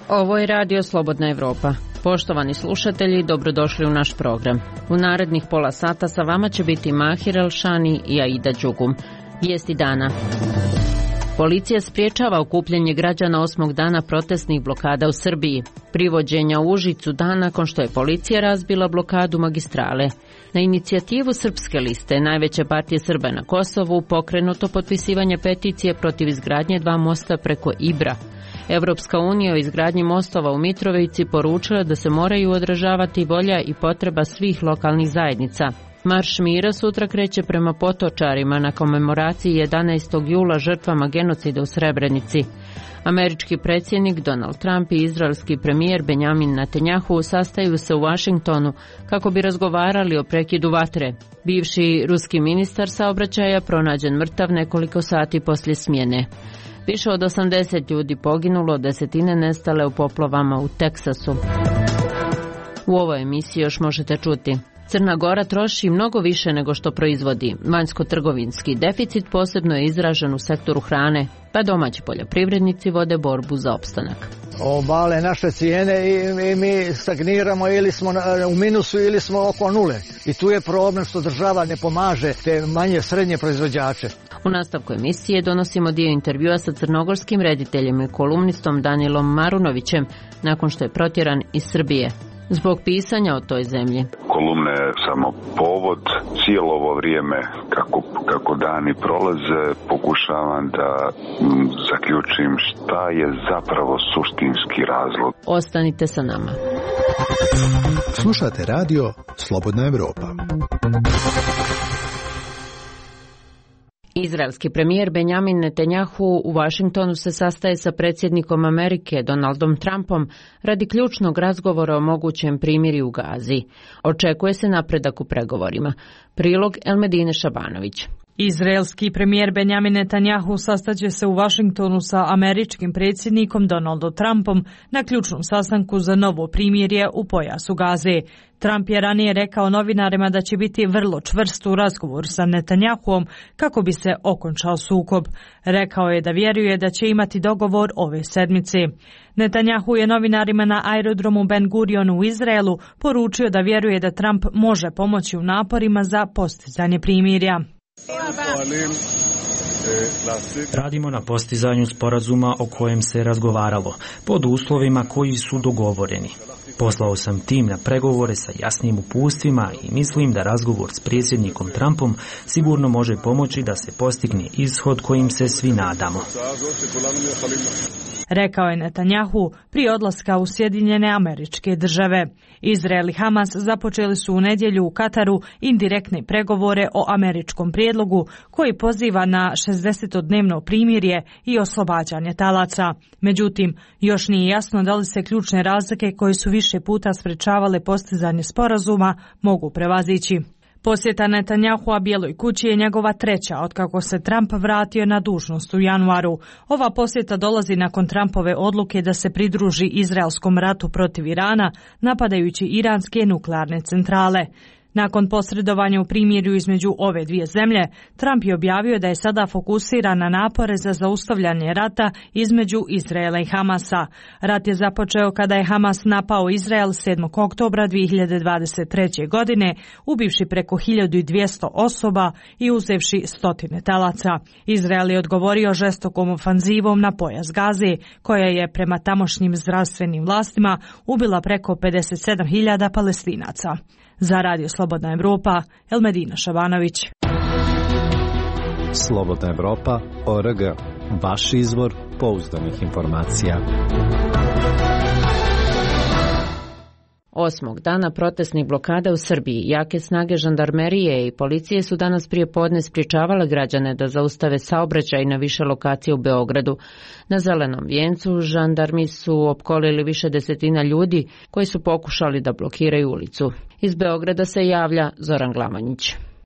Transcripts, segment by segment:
Ovo je Radio Slobodna Evropa. Poštovani slušatelji, dobrodošli u naš program. U narednih pola sata sa vama će biti Mahir Elšani i Aida Đugum. Vijesti dana. Policija spriječava okupljanje građana 8. dana protestnih blokada u Srbiji. Privođenja u Užicu dan nakon što je policija razbila blokadu magistrale. Na inicijativu Srpske liste, najveće partije Srba na Kosovu, pokrenuto potpisivanje peticije protiv izgradnje 2 mosta preko Ibra. Evropska unija o izgradnji mostova u Mitrovici poručila da se moraju odražavati volja i potreba svih lokalnih zajednica. Marš mira sutra kreće prema Potočarima na komemoraciji 11. jula žrtvama genocida u Srebrenici. Američki predsjednik Donald Trump i izraelski premijer Benjamin Netanjahu sastaju se u Vašingtonu kako bi razgovarali o prekidu vatre. Bivši ruski ministar saobraćaja pronađen mrtav nekoliko sati poslije smjene. Više od 80 ljudi poginulo, desetine nestale u poplavama u Teksasu. U ovoj emisiji još možete čuti: Crna Gora troši mnogo više nego što proizvodi. Vanjsko-trgovinski deficit posebno je izražen u sektoru hrane, pa domaći poljoprivrednici vode borbu za opstanak. Obale naše cijene i mi stagniramo, ili smo u minusu ili smo oko nule. I tu je problem što država ne pomaže te manje srednje proizvođače. U nastavku emisije donosimo dio intervjua sa crnogorskim rediteljem i kolumnistom Danilom Marunovićem nakon što je protjeran iz Srbije zbog pisanja o toj zemlji. Kolumna je samo povod. Cijelo ovo vrijeme kako dani prolaze pokušavam da zaključim šta je zapravo suštinski razlog. Ostanite sa nama. Slušate radio Slobodna Evropa. Izraelski premijer Benjamin Netanjahu u Vašingtonu se sastaje sa predsjednikom Amerike Donaldom Trumpom radi ključnog razgovora o mogućem primirju u Gazi. Očekuje se napredak u pregovorima. Prilog Elmedine Šabanović. Izraelski premijer Benjamin Netanjahu sastaće se u Vašingtonu sa američkim predsjednikom Donaldom Trumpom na ključnom sastanku za novo primirje u pojasu Gaze. Trump je ranije rekao novinarima da će biti vrlo čvrst u razgovoru sa Netanjahuom kako bi se okončao sukob. Rekao je da vjeruje da će imati dogovor ove sedmice. Netanjahu je novinarima na aerodromu Ben Gurion u Izraelu poručio da vjeruje da Trump može pomoći u naporima za postizanje primirja. Radimo na postizanju sporazuma o kojem se razgovaralo, pod uslovima koji su dogovoreni. Poslao sam tim na pregovore sa jasnim uputstvima i mislim da razgovor s predsjednikom Trumpom sigurno može pomoći da se postigne ishod kojim se svi nadamo. Rekao je Netanjahu prije odlaska u Sjedinjene Američke Države. Izrael i Hamas započeli su u nedjelju u Kataru indirektne pregovore o američkom prijedlogu koji poziva na 60-dnevno primirje i oslobađanje talaca. Međutim, još nije jasno da li se ključne razlike koje su više puta sprečavale postizanje sporazuma mogu prevazići. Posjeta Netanjahua Bijeloj kući je njegova treća otkako se Trump vratio na dužnost u januaru. Ova posjeta dolazi nakon Trumpove odluke da se pridruži izraelskom ratu protiv Irana, napadajući iranske nuklearne centrale. Nakon posredovanja u primirju između ove dvije zemlje, Trump je objavio da je sada fokusiran na napore za zaustavljanje rata između Izraela i Hamasa. Rat je započeo kada je Hamas napao Izrael 7. oktobra 2023. godine, ubivši preko 1200 osoba i uzevši stotine talaca. Izrael je odgovorio žestokom ofanzivom na pojas Gaze, koja je prema tamošnjim zdravstvenim vlastima ubila preko 57.000 Palestinaca. Za Radio Slobodna Evropa, Elmedina Šabanović. Slobodna Evropa.org. Vaš izvor pouzdanih informacija. 8. dana protestnih blokada u Srbiji, jake snage žandarmerije i policije su danas prije podne spriječavale građane da zaustave saobraćaj na više lokacija u Beogradu. Na Zelenom vijencu žandarmi su opkolili više desetina ljudi koji su pokušali da blokiraju ulicu. Iz Beograda se javlja Zoran Glamonjić.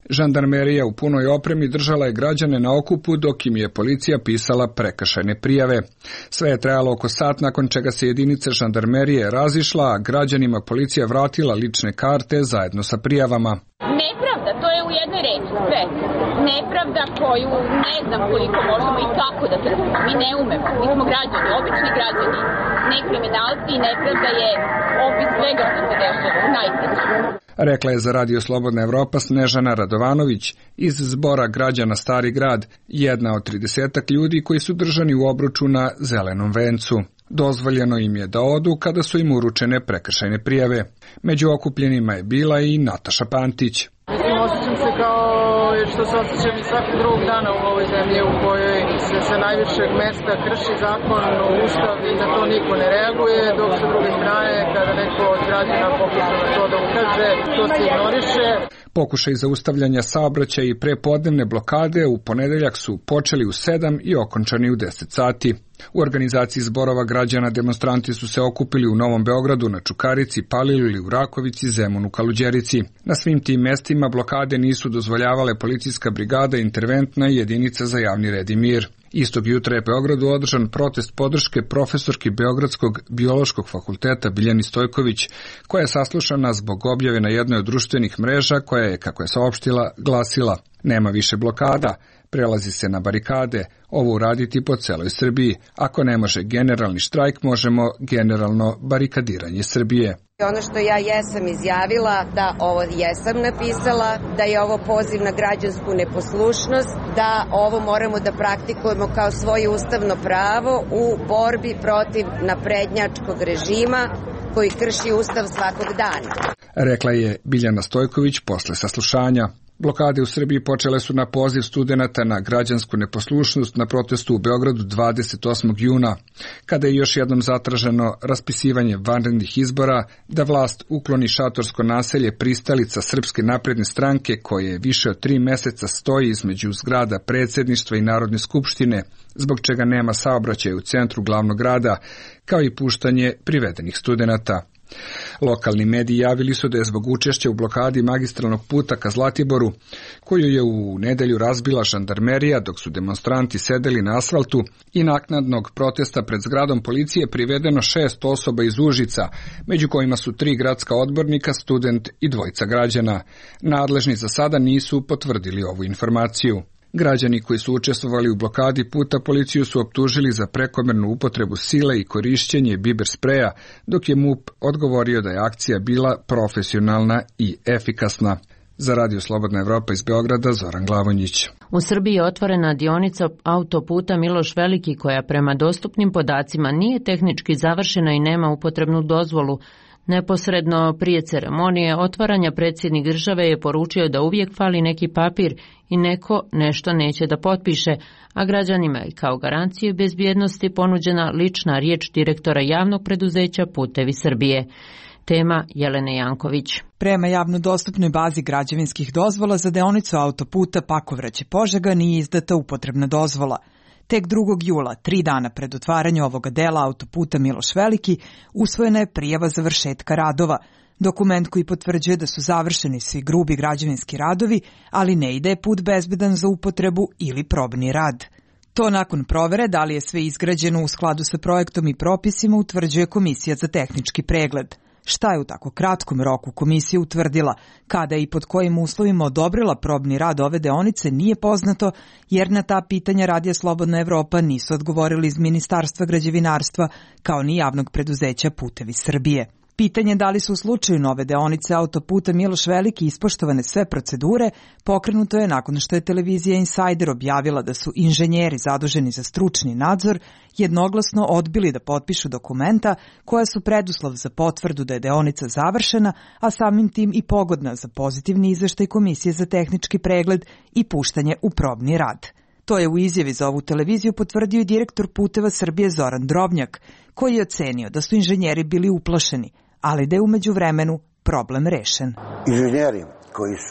Žandarmerija u punoj opremi držala je građane na okupu dok im je policija pisala prekršajne prijave. Sve je trajalo oko sat, nakon čega se jedinica žandarmerije razišla, a građanima policija vratila lične karte zajedno sa prijavama. Nepravda, to je u jednoj reči sve. Nepravda koju ne znam koliko možemo i kako da trpimo. Mi ne umemo, mi smo građani, obični građani, ne kriminalci i nepravda je opis svega što se dešava u najtežem. Rekla je za Radio Slobodna Evropa Snežana Radovanović iz Zbora građana Stari grad, jedna od 30 ljudi koji su držani u obruču na Zelenom vencu. Dozvoljeno im je da odu kada su im uručene prekršajne prijave. Među okupljenima je bila i Nataša Pantić. Mislim, osjećam se kao što se osjećam i svakog drugog dana u ovoj zemlji u kojoj se sa najvišeg mesta krši zakon, ustav i na to niko ne reaguje, dok sa druge strane kada neko od građana pokuša na to da ukaže, to se ignoriše. Pokušaj zaustavljanja saobraćaja i prepodnevne blokade u ponedeljak su počeli u 7 i okončani u 10 sati. U organizaciji Zborova građana demonstranti su se okupili u Novom Beogradu, na Čukarici, Paliluli, u Rakovici, Zemunu, Kaluđerici. Na svim tim mestima blokade nisu dozvoljavale policijska brigada, interventna i jedinica za javni red i mir. Istog jutra je Beogradu održan protest podrške profesorki Beogradskog biološkog fakulteta Biljani Stojković, koja je saslušana zbog objave na jednoj od društvenih mreža koja je, kako je saopštila, glasila: nema više blokada, prelazi se na barikade, ovo uraditi po celoj Srbiji. Ako ne može generalni štrajk, možemo generalno barikadiranje Srbije. Ono što ja jesam izjavila, da ovo jesam napisala, da je ovo poziv na građansku neposlušnost, da ovo moramo da praktikujemo kao svoje ustavno pravo u borbi protiv naprednjačkog režima koji krši ustav svakog dana. Rekla je Biljana Stojković posle saslušanja. Blokade u Srbiji počele su na poziv studenata na građansku neposlušnost na protestu u Beogradu 28. juna, kada je još jednom zatraženo raspisivanje vanrednih izbora, da vlast ukloni šatorsko naselje pristalica Srpske napredne stranke koje više od 3 meseca stoji između zgrada predsjedništva i Narodne skupštine, zbog čega nema saobraćaja u centru glavnog grada, kao i puštanje privedenih studenata. Lokalni mediji javili su da je zbog učešća u blokadi magistralnog puta ka Zlatiboru, koju je u nedelju razbila žandarmerija dok su demonstranti sedeli na asfaltu, i naknadnog protesta pred zgradom policije privedeno 6 osoba iz Užica, među kojima su 3 gradska odbornika, student i 2 građana. Nadležni za sada nisu potvrdili ovu informaciju. Građani koji su učestvovali u blokadi puta policiju su optužili za prekomernu upotrebu sile i korišćenje biber spreja, dok je MUP odgovorio da je akcija bila profesionalna i efikasna. Za Radio Slobodna Evropa iz Beograda, Zoran Glavonjić. U Srbiji je otvorena dionica autoputa Miloš Veliki koja prema dostupnim podacima nije tehnički završena i nema upotrebnu dozvolu. Neposredno prije ceremonije otvaranja predsjednik države je poručio da uvijek fali neki papir i neko nešto neće da potpiše, a građanima je kao garanciju bezbjednosti ponuđena lična riječ direktora javnog preduzeća Putevi Srbije. Tema Jelene Janković. Prema javno dostupnoj bazi građevinskih dozvola za deonicu autoputa Pakovraće-Požega nije izdata upotrebna dozvola. Tek 2. jula, 3 dana pred otvaranjem ovoga dela autoputa Miloš Veliki, usvojena je prijava završetka radova, dokument koji potvrđuje da su završeni svi grubi građevinski radovi, ali ne i da je put bezbedan za upotrebu ili probni rad. To nakon provere da li je sve izgrađeno u skladu sa projektom i propisima utvrđuje Komisija za tehnički pregled. Šta je u tako kratkom roku komisija utvrdila, kada i pod kojim uslovima odobrila probni rad ove deonice nije poznato, jer na ta pitanja Radija Slobodna Evropa nisu odgovorili iz Ministarstva građevinarstva, kao ni javnog preduzeća Putevi Srbije. Pitanje da li su u slučaju nove deonice autoputa Miloš Veliki ispoštovane sve procedure pokrenuto je nakon što je televizija Insider objavila da su inženjeri zaduženi za stručni nadzor jednoglasno odbili da potpišu dokumenta koja su preduslov za potvrdu da je deonica završena, a samim tim i pogodna za pozitivni izveštaj Komisije za tehnički pregled i puštanje u probni rad. To je u izjavi za ovu televiziju potvrdio i direktor Puteva Srbije Zoran Drobnjak, koji je ocenio da su inženjeri bili uplašeni, ali da je u međuvremenu problem rešen. Inženjeri koji su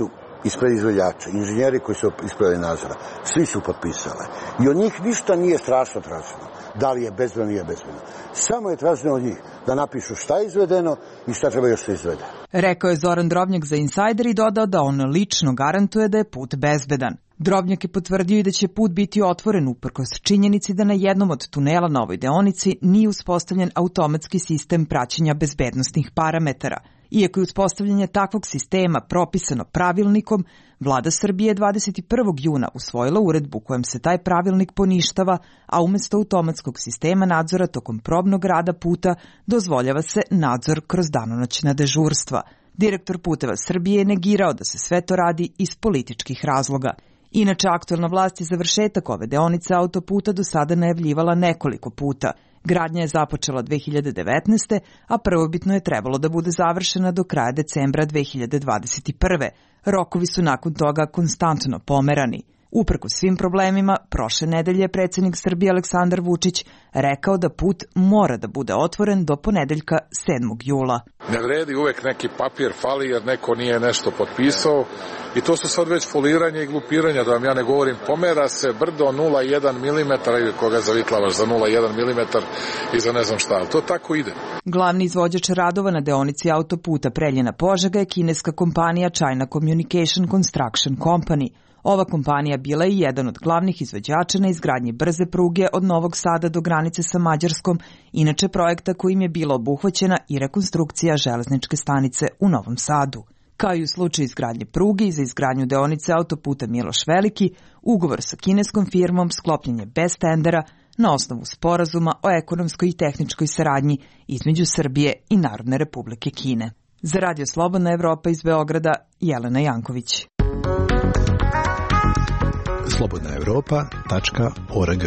ispred izvođača, inženjeri koji su ispred nadzora, svi su potpisale. I od njih ništa nije strašno traženo. Da li je bezbedno, nije bezbedno. Samo je traženo od njih da napišu šta je izvedeno i šta treba još se izvede. Rekao je Zoran Drobnjak za Insider i dodao da on lično garantuje da je put bezbedan. Drobnjak je potvrdio i da će put biti otvoren uprkos činjenici da na jednom od tunela na ovoj deonici nije uspostavljen automatski sistem praćenja bezbednosnih parametara. Iako je uspostavljanje takvog sistema propisano pravilnikom, Vlada Srbije 21. juna usvojila uredbu kojom se taj pravilnik poništava, a umesto automatskog sistema nadzora tokom probnog rada puta dozvoljava se nadzor kroz danonoćna dežurstva. Direktor Puteva Srbije je negirao da se sve to radi iz političkih razloga. Inače, aktuelna vlast je završetak ove deonice autoputa do sada najavljivala nekoliko puta. Gradnja je započela 2019. a prvobitno je trebalo da bude završena do kraja decembra 2021. Rokovi su nakon toga konstantno pomerani. Uprkos svim problemima, prošle nedelje je predsjednik Srbije Aleksandar Vučić rekao da put mora da bude otvoren do ponedeljka 7. jula. Ne vredi, uvek neki papir fali jer neko nije nešto potpisao i to su sad već foliranje i glupiranje, da vam ja ne govorim. Pomera se brdo 0,1 mm ili koga zavitlavaš za 0,1 mm i za ne znam šta, ali to tako ide. Glavni izvođač radova na deonici autoputa Preljina-Požega je kineska kompanija China Communication Construction Company. Ova kompanija bila je jedan od glavnih izvođača na izgradnji brze pruge od Novog Sada do granice sa Mađarskom, inače projekta kojim je bila obuhvaćena i rekonstrukcija železničke stanice u Novom Sadu. Kao i u slučaju izgradnje pruge i za izgradnju deonice autoputa Miloš Veliki, ugovor sa kineskom firmom sklopljen je bez tendera na osnovu sporazuma o ekonomskoj i tehničkoj saradnji između Srbije i Narodne Republike Kine. Za Radio Slobodna Evropa iz Beograda, Jelena Janković. slobodnaevropa.org.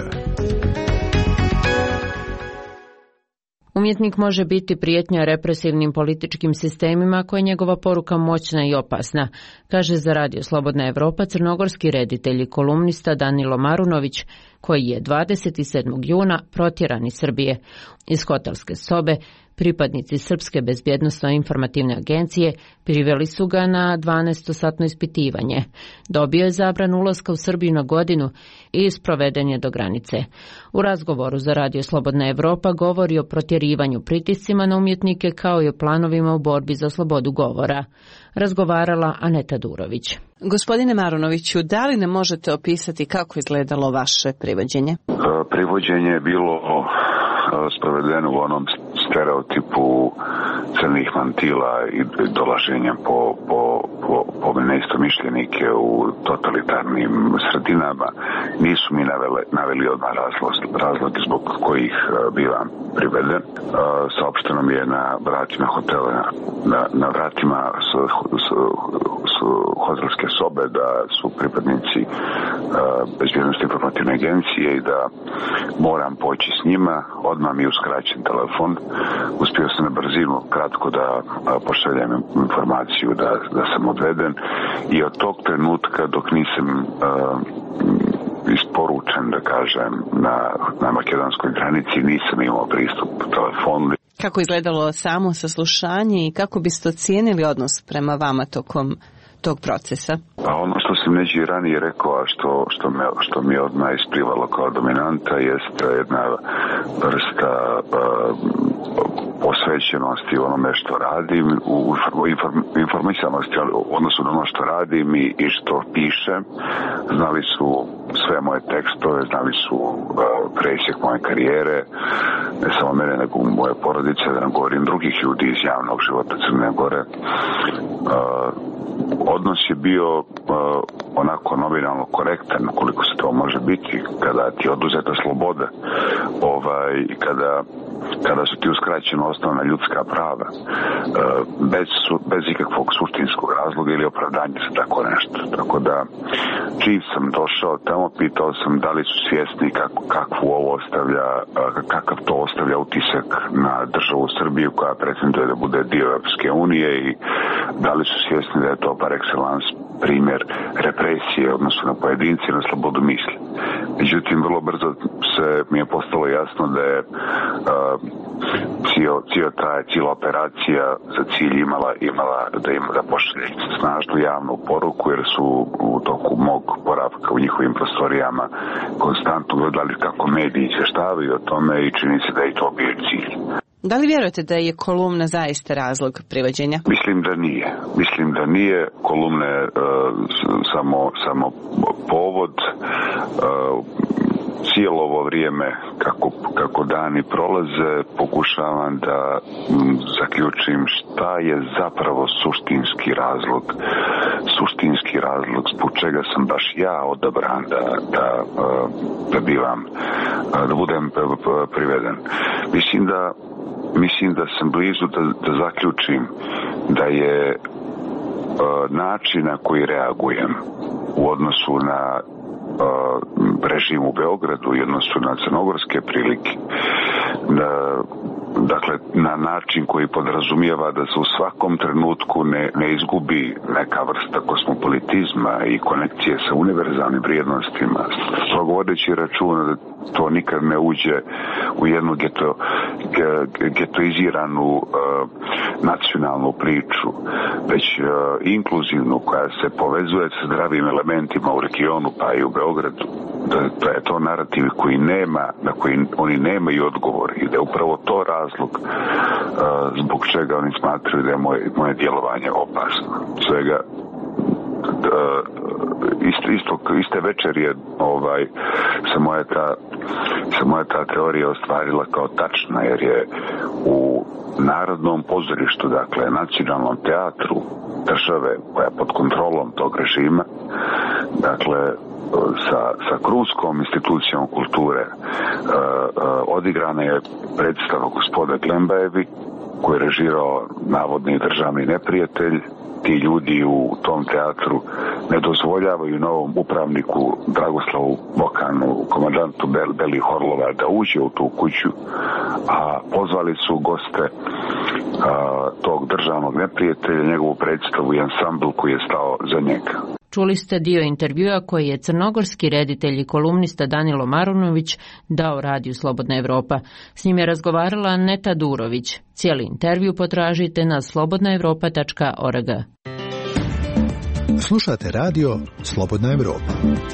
Umjetnik može biti prijetnja represivnim političkim sistemima koja je njegova poruka moćna i opasna, kaže za Radio Slobodna Evropa crnogorski reditelj i kolumnista Danilo Marunović, koji je 27. juna protjeran iz Srbije. Iz hotelske sobe pripadnici Srpske bezbjednosno-informativne agencije priveli su ga na 12-satno ispitivanje. Dobio je zabranu ulaska u Srbiju na godinu i sproveden je do granice. U razgovoru za Radio Slobodna Evropa govori o protjerivanju, pritiscima na umjetnike kao i o planovima u borbi za slobodu govora. Razgovarala Aneta Durović. Gospodine Marunoviću, da li ne možete opisati kako izgledalo vaše privođenje? Privođenje je bilo sprovedeno u onom stereotipu crnih mantila i dolaženja po neistomišljenike u totalitarnim sredinama. Nisu mi naveli odmah razloge zbog kojih bivam priveden. Saopšteno mi je na vratima hotela, na vratima hotelske sobe da su pripadnici bezbjednosti informativne agencije i da moram poći s njima. Odmah mi je uskraćen telefon. Uspio sam na brzinu kratko da pošaljem informaciju da sam odveden i od tog trenutka dok nisam isporučen, da kažem, na makedonskoj granici nisam imao pristup telefonu. Kako izgledalo samo saslušanje i kako biste ocijenili odnos prema vama tokom tog procesa? A ono što sam neđe i ranije rekao, a što mi je odmah isplivalo kao dominanta, jeste jedna vrsta posvećenosti onome što radim, informisanosti odnosno na ono što radim i što pišem. Znali su sve moje tekstove, znali su presjek moje karijere, ne samo mene, nego moje porodice, da ne govorim drugih ljudi iz javnog života Crne Gore. Odnos je bio onako nominalno korektan, koliko se to može biti, kada ti je oduzeta sloboda, kada su ti uskraćena osnovna ljudska prava, bez ikakvog suštinskog razloga ili opravdanja za tako nešto. Tako da, čim sam došao tamo, pitao sam da li su svjesni kakav to ostavlja utisak na državu Srbiju koja pretenduje da bude dio Europske unije i da li su svjesni da je to par excellence primjer represije odnosno na pojedinci na slobodu misli. Međutim, vrlo brzo mi je postalo jasno da je cijela operacija za cilj imala da pošalje snažnu javnu poruku, jer su u toku mog boravka u njihovim prostorijama konstantno gledali kako mediji izvještavaju o tome i čini se da je to bio cilj. Da li vjerujete da je kolumna zaista razlog privođenja? Mislim da nije. Kolumna je samo povod. Cijelo ovo vrijeme kako dani prolaze pokušavam da zaključim šta je zapravo suštinski razlog zbog čega sam baš ja odabran da budem priveden. Mislim da sam blizu da zaključim da je način na koji reagujem u odnosu na režim u Beogradu i odnosu na crnogorske prilike, dakle na način koji podrazumijeva da se u svakom trenutku ne izgubi neka vrsta kosmopolitizma i konekcije sa univerzalnim vrijednostima, vodeći računa da to nikad ne uđe u jednu getoiziranu nacionalnu priču, već inkluzivnu koja se povezuje sa zdravim elementima u regionu pa i u Beogradu. Da je to narativ na koji oni nemaju odgovor i da je upravo to razlog zbog čega oni smatraju da je moje djelovanje opasno. Svega iste večer je se moja ta teorija ostvarila kao tačna, jer je u Narodnom pozorištu, dakle nacionalnom teatru države koja je pod kontrolom tog režima, dakle sa Krupskom institucijom kulture odigrana je predstava Gospoda Glembajevi, koji je režirao navodni državni neprijatelj. Ti ljudi u tom teatru ne dozvoljavaju novom upravniku Dragoslavu Bokanu, komandantu Belih Orlova, da uđe u tu kuću, a pozvali su goste tog državnog neprijatelja, njegovu predstavu i ansambl koji je stao za njega. Čuli ste dio intervjua koji je crnogorski reditelj i kolumnista Danilo Marunović dao radiju Slobodna Evropa. S njim je razgovarala Aneta Durović. Cijeli intervju potražite na slobodnaevropa.org. Slušate radio Slobodna Evropa.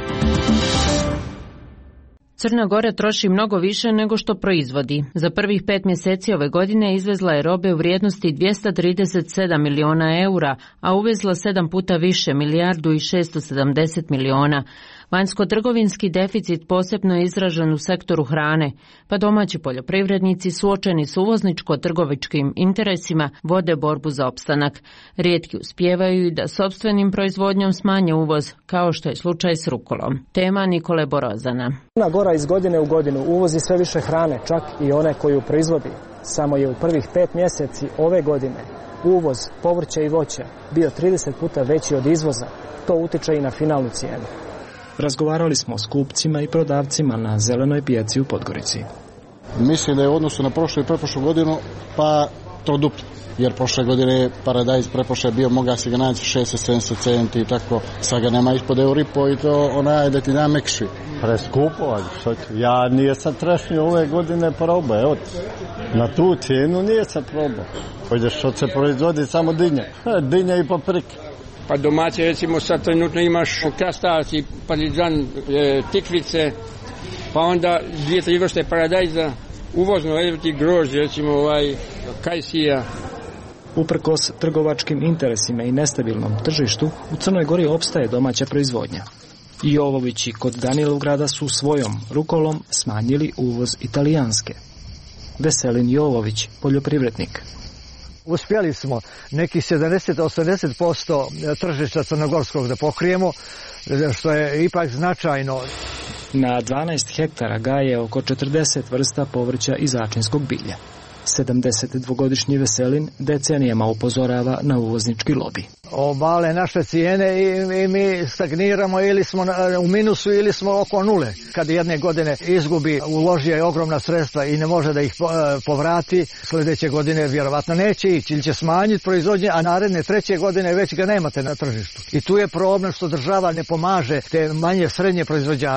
Crna Gora troši mnogo više nego što proizvodi. Za prvih 5 mjeseci ove godine izvezla je robe u vrijednosti 237 miliona eura, a uvezla 7 puta više, milijardu i 670 miliona. Vanjsko-trgovinski deficit posebno je izražen u sektoru hrane, pa domaći poljoprivrednici suočeni s uvozničko-trgovičkim interesima vode borbu za opstanak. Rijetki uspijevaju i da sopstvenim proizvodnjom smanje uvoz, kao što je slučaj s rukolom. Tema Nikole Borozana. Crna Gora iz godine u godinu uvozi sve više hrane, čak i one koju proizvodi. Samo je u prvih 5 mjeseci ove godine uvoz povrća i voća bio 30 puta veći od izvoza. To utiče i na finalnu cijenu. Razgovarali smo s kupcima i prodavcima na zelenoj pijaci u Podgorici. Mislim da je u odnosu na prošlu i pretprošlu godinu pa to duplo. Jer prošle godine paradajz pretprošle bio mogao se ga naći 670 centi i tako. Sad ga nema ispod euripo i to onaj da ti da mekši. Preskupo, ja nisam trešnju ove godine probao. Evo, na tu cijenu nisam probao. Pojdeš što se proizvodi samo dinja. Dinja i paprike. Pa domaće, recimo sad trenutno imaš krastavci, parizan, tikvice, pa onda 2-3 vrste paradajza, uvozno, ti grožđe, recimo kajsija. Uprkos trgovačkim interesima i nestabilnom tržištu, u Crnoj Gori opstaje domaća proizvodnja. Jovovići kod Danilograda su svojom rukolom smanjili uvoz italijanske. Veselin Jovović, poljoprivrednik. Uspjeli smo neki 70-80% tržišta crnogorskog da pokrijemo, što je ipak značajno. Na 12 hektara gaje oko 40 vrsta povrća i začinskog bilja. 72-godišnji Veselin decenijama upozorava na uvoznički lobi. Obale naše cijene i mi stagniramo, ili smo u minusu ili smo oko nule. Kad jedne godine izgubi, uložio ogromna sredstva i ne može da ih povrati, sljedeće godine vjerovatno neće ići ili će smanjiti proizvodnje, a naredne treće godine već ga nemate na tržištu. I tu je problem što država ne pomaže te manje srednje proizvođače.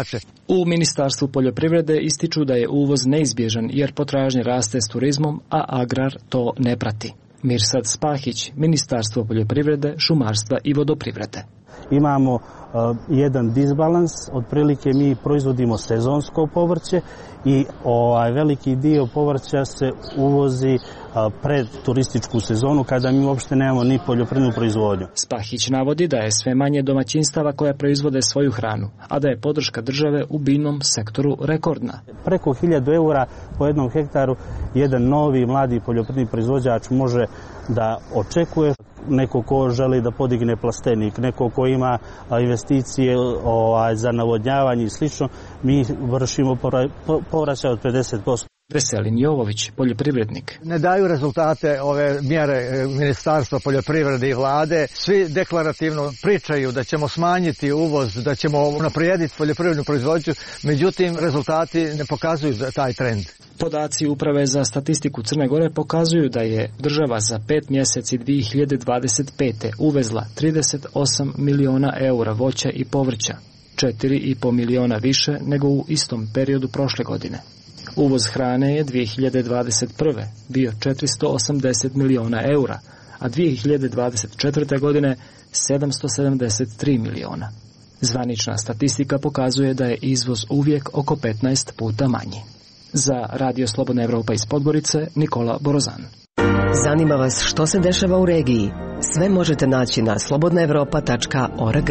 U Ministarstvu poljoprivrede ističu da je uvoz neizbježan jer potražnja raste s turizmom, a agrar to ne prati. Mirsad Spahić, Ministarstvo poljoprivrede, šumarstva i vodoprivrede. Imamo jedan disbalans, otprilike mi proizvodimo sezonsko povrće i veliki dio povrća se uvozi pred turističku sezonu kada mi uopšte nemamo ni poljoprivrednu proizvodnju. Spahić navodi da je sve manje domaćinstava koja proizvode svoju hranu, a da je podrška države u biljnom sektoru rekordna. Preko 1000 eura po jednom hektaru jedan novi mladi poljoprivredni proizvođač može da očekuje. Neko ko želi da podigne plastenik, neko ko ima investicije za navodnjavanje i slično, mi vršimo povraćaj od 50%. Veselin Jovović, poljoprivrednik. Ne daju rezultate ove mjere Ministarstva poljoprivrede i vlade. Svi deklarativno pričaju da ćemo smanjiti uvoz, da ćemo unaprijediti poljoprivrednu proizvodnju, međutim rezultati ne pokazuju taj trend. Podaci Uprave za statistiku Crne Gore pokazuju da je država za 5 mjeseci 2025. uvezla 38 miliona eura voća i povrća, 4,5 miliona više nego u istom periodu prošle godine. Uvoz hrane je 2021. bio 480 miliona eura, a 2024. godine 773 miliona. Zvanična statistika pokazuje da je izvoz uvijek oko 15 puta manji. Za Radio Slobodna Evropa iz Podgorice, Nikola Borozan. Zanima vas što se dešava u regiji? Sve možete naći na slobodnaevropa.org.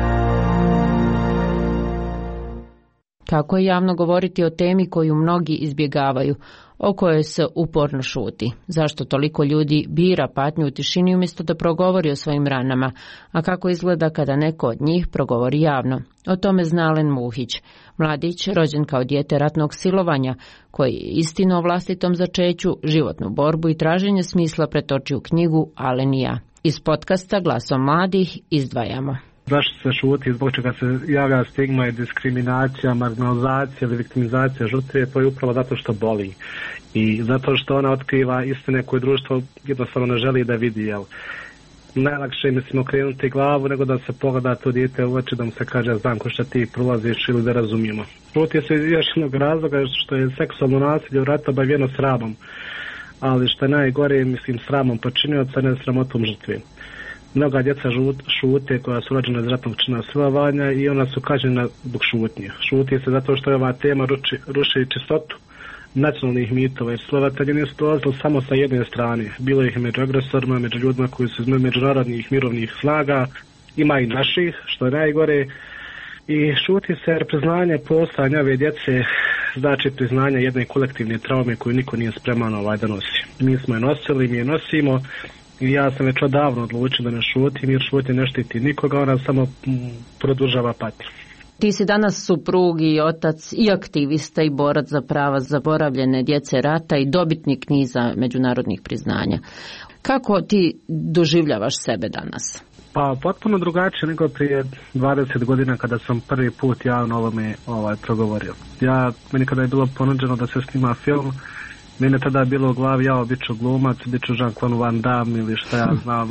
Kako je javno govoriti o temi koju mnogi izbjegavaju, o kojoj se uporno šuti? Zašto toliko ljudi bira patnju u tišini umjesto da progovori o svojim ranama? A kako izgleda kada neko od njih progovori javno? O tome zna Alen Muhić, mladić rođen kao dijete ratnog silovanja, koji je istinu o vlastitom začeću, životnu borbu i traženje smisla pretočio u knjigu Alen i ja. Iz podcasta Glasom mladih izdvajamo. Zašto se šuti, zbog čega se javlja stigma i diskriminacija, marginalizacija ili viktimizacija žrtve, to je upravo zato što boli. I zato što ona otkriva istine koje društvo jednostavno ne želi da vidi. Jel? Najlakše je, mislim, okrenuti glavu nego da se pogleda to dijete u oči, da mu se kaže znam ko što ti prolaziš ili da razumijemo. Šuti se još jednog razloga što je seksualno nasilje u ratu obavijeno sramom. Ali što je najgore, mislim, sramom počinioca, ne sramotom žrtve. Mnoga djeca šute koja su rođena iz ratnog čina silovanja i ona su kažnjena zbog šutnje. Šuti se zato što je ova tema ruši čistotu nacionalnih mitova, jer silovatelji nisu dolazili samo sa jedne strane. Bilo ih među agresorima, među ljudima koji su iz međunarodnih mirovnih snaga, ima i naših, što je najgore. I šuti se jer priznanje postojanja ove djece znači priznanje jedne kolektivne traume koju niko nije spreman da nosi. Mi smo je nosili, mi je nosimo. I ja sam već odavno odlučio da ne šutim, jer šutnja ne štiti nikoga, ona samo produžava patnju. Ti si danas suprug i otac i aktivista i borac za prava zaboravljene djece rata i dobitnik niza međunarodnih priznanja. Kako ti doživljavaš sebe danas? Pa potpuno drugačije nego prije 20 godina kada sam prvi put javno ovome progovorio. Meni kada je bilo ponuđeno da se snima film, mene tada je bilo u glavi, ja bit ću glumac, bit ću Jean-Claude Van Damme ili šta ja znam.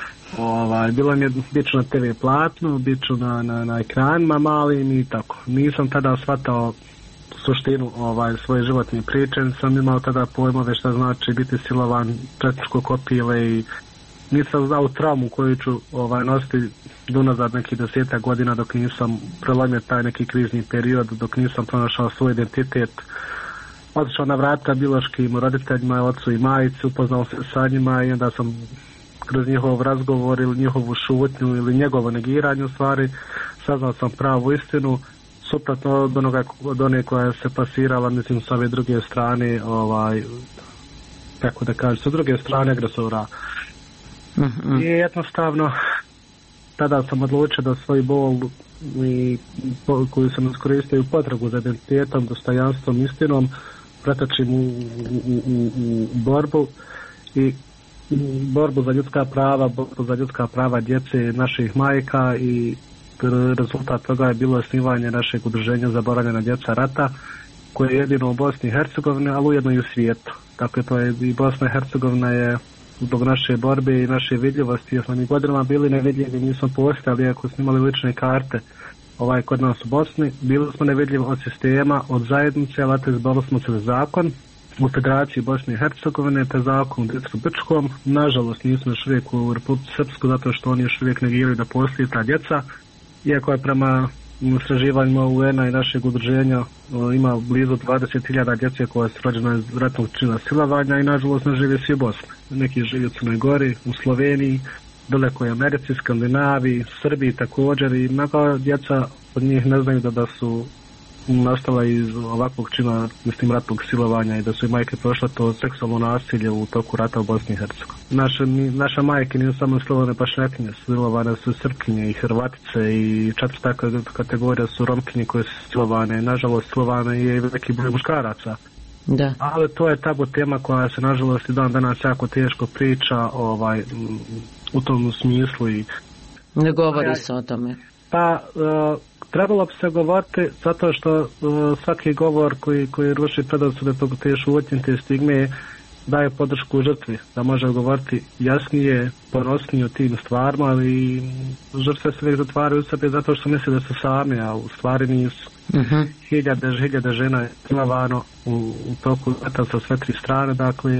Bilo mi je bit ću na TV platnu, bit ću na ekranima malim i tako. Nisam tada shvatao suštinu svoje životne priče, sam imao tada pojmove šta znači biti silovan, četničko kopile i nisam znao traumu koju ću nositi unazad nekih 10 godina dok nisam prelomio taj neki krizni period, dok nisam pronašao svoj identitet. Otišao na vrata biološkim roditeljima, ocu i majici, upoznao se sa njima i onda sam kroz njihov razgovor ili njihovu šutnju ili njegovo negiranje u stvari saznao sam pravu istinu, suprotno od one koja se pasirala, mislim, s ove druge strane, kako da kažem, sa druge strane agresora. I jednostavno tada sam odlučio da svoj bol koju sam iskoristio u potragu za identitetom, dostojanstvom, istinom pretočim u borbu i borbu za ljudska prava djece, naših majka i rezultat toga je bilo osnivanje našeg udruženja Zaboravljena djeca rata koje je jedino u Bosni i Hercegovini, ali ujedno i u svijetu. Dakle, to je i Bosna i Hercegovina je zbog naše borbe i naše vidljivosti, jer smo mi godinama bili nevidljivi, nismo postali, ako smo imali lične karte kod nas u Bosni. Bili smo nevidljivi od sistema, od zajednice, ali izbali smo se zakon u Federaciji Bosne i Hercegovine, te zakon u Dicko-Brčkom. Nažalost, nismo još uvijek u Republici Srpsku, zato što oni još uvijek negiraju da postoji ta djeca. Iako je prema istraživanjima UN-a i našeg udruženja ima blizu 20.000 djece koja su rođena iz ratnog čina silovanja i nažalost ne žive svi u Bosni. Neki žive u Crnoj Gori, u Sloveniji, daleko je Americi, Skandinaviji, Srbiji također i mnoga djeca od njih ne znaju da su nastala iz ovakvog čina, mislim, ratnog silovanja i da su i majke prošle to seksualno nasilje u toku rata u Bosni i Hercegovini. Naša majke nisu samo slovene pašnjakinje, silovane su Srpkinje i Hrvatice i 4. kategorija su Romkinje koje su silovane. Nažalost, silovane je i veliki broj muškaraca. Da. Ali to je tabu tema koja se nažalost i dan danas jako teško priča u tom smislu. I ne govori se o tome. Pa trebalo bi se govoriti zato što svaki govor koji ruši predrasude te šutnje, te stigme daje podršku žrtvi, da može govoriti jasnije, ponosnije o tim stvarima, ali žrtve se uvijek zatvaraju u sebi zato što misle da su sami, a u stvari nisu. Hiljade žena je silovano u toku rata sa sve tri strane, dakle,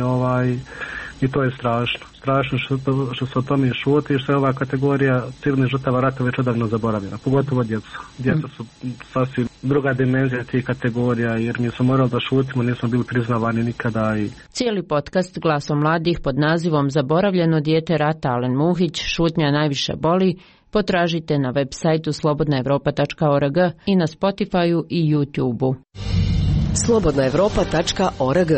i to je strašno. Strašno što se o tome šuti i što je ova kategorija civilnih žrtava rata već odavno zaboravljena, pogotovo djeca. Djeca su sasvim druga dimenzija tih kategorija, jer mi smo morali da šutimo, nismo bili priznavani nikada. Cijeli podcast Glasom mladih pod nazivom Zaboravljeno dijete rata Alen Muhić, šutnja najviše boli, potražite na web sajtu slobodnaevropa.org i na Spotifyu i YouTubeu. slobodnaevropa.org.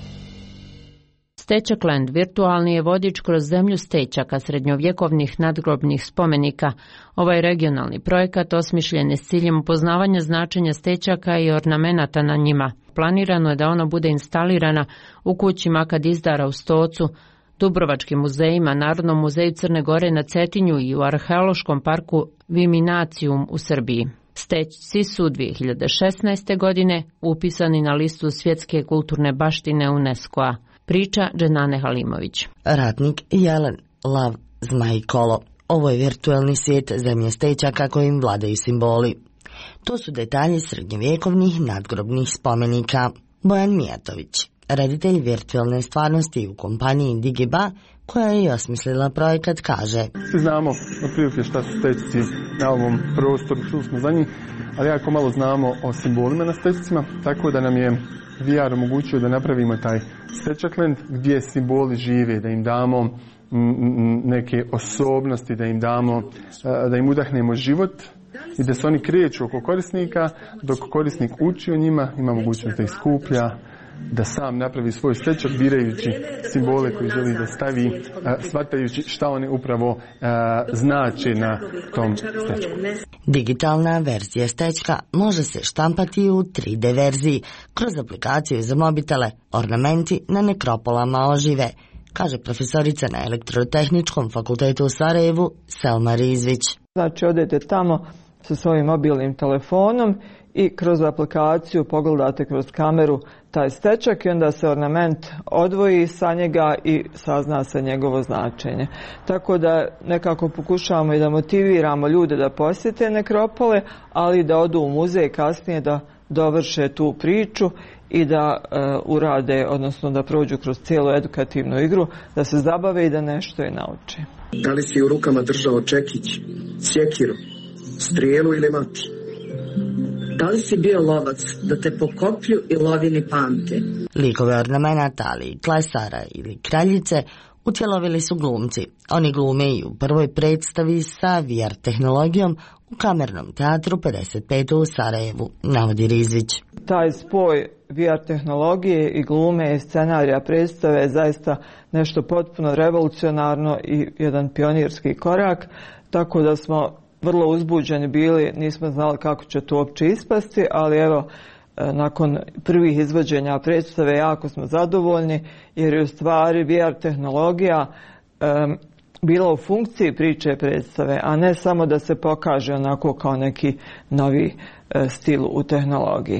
Stečakland virtualni je vodič kroz zemlju stečaka srednjovjekovnih nadgrobnih spomenika. Ovaj regionalni projekat osmišljen je s ciljem upoznavanja značenja stečaka i ornamenata na njima. Planirano je da ona bude instalirana u kući Makadizdara u Stocu, Dubrovačkim muzejima, Narodnom muzeju Crne Gore na Cetinju i u arheološkom parku Viminacium u Srbiji. Stečci su 2016. godine upisani na listu svjetske kulturne baštine UNESCO-a. Priča Dženane Halimović. Ratnik Jelen, lav, zmaj, kolo. Ovo je virtualni svijet zemlje stečaka kojim vladaju simboli. To su detalji srednjovjekovnih nadgrobnih spomenika. Bojan Mijatović, reditelj virtualne stvarnosti u kompaniji Digiba, koja je i osmislila projekat, kaže: Svi znamo otprilike šta su stečci na ovom prostoru, čuli smo za njih, ali jako malo znamo o simbolima na stečcima, tako da nam je VR omogućio da napravimo taj Stečakland gdje simboli žive, da im damo neke osobnosti, da im udahnemo život i da se oni kreću oko korisnika, dok korisnik uči o njima, ima mogućnost da ih skuplja, da sam napravi svoj stečak birajući simbole koji želi da stavi, shvatajući šta one upravo znače na tom stečku. Digitalna verzija stečka može se štampati u 3D verziji kroz aplikaciju za mobitele. Ornamenti na nekropolama ožive, kaže profesorica na Elektrotehničkom fakultetu u Sarajevu Selma Rizvić. Znači, odete tamo sa svojim mobilnim telefonom i kroz aplikaciju pogledate kroz kameru taj stečak i onda se ornament odvoji sa njega i sazna se njegovo značenje. Tako da nekako pokušavamo i da motiviramo ljude da posjete nekropole, ali da odu u muzej kasnije da dovrše tu priču i da urade, odnosno da prođu kroz cijelu edukativnu igru, da se zabave i da nešto i nauče. Da li si u rukama držao čekić, sjekiru, strijelu ili mač? Da li si bio lovac da te po koplju i lovini pamte? Likove ornamenata, ali i klesara ili kraljice utjelovili su glumci. Oni glume i u prvoj predstavi sa VR tehnologijom u Kamernom teatru 55 u Sarajevu, navodi Rizvić. Taj spoj VR tehnologije i glume i scenarija predstave je zaista nešto potpuno revolucionarno i jedan pionirski korak, tako da smo vrlo uzbuđeni bili, nismo znali kako će to uopće ispasti, ali evo, nakon prvih izvođenja predstave jako smo zadovoljni, jer je u stvari VR tehnologija bila u funkciji priče predstave, a ne samo da se pokaže onako kao neki novi stil u tehnologiji.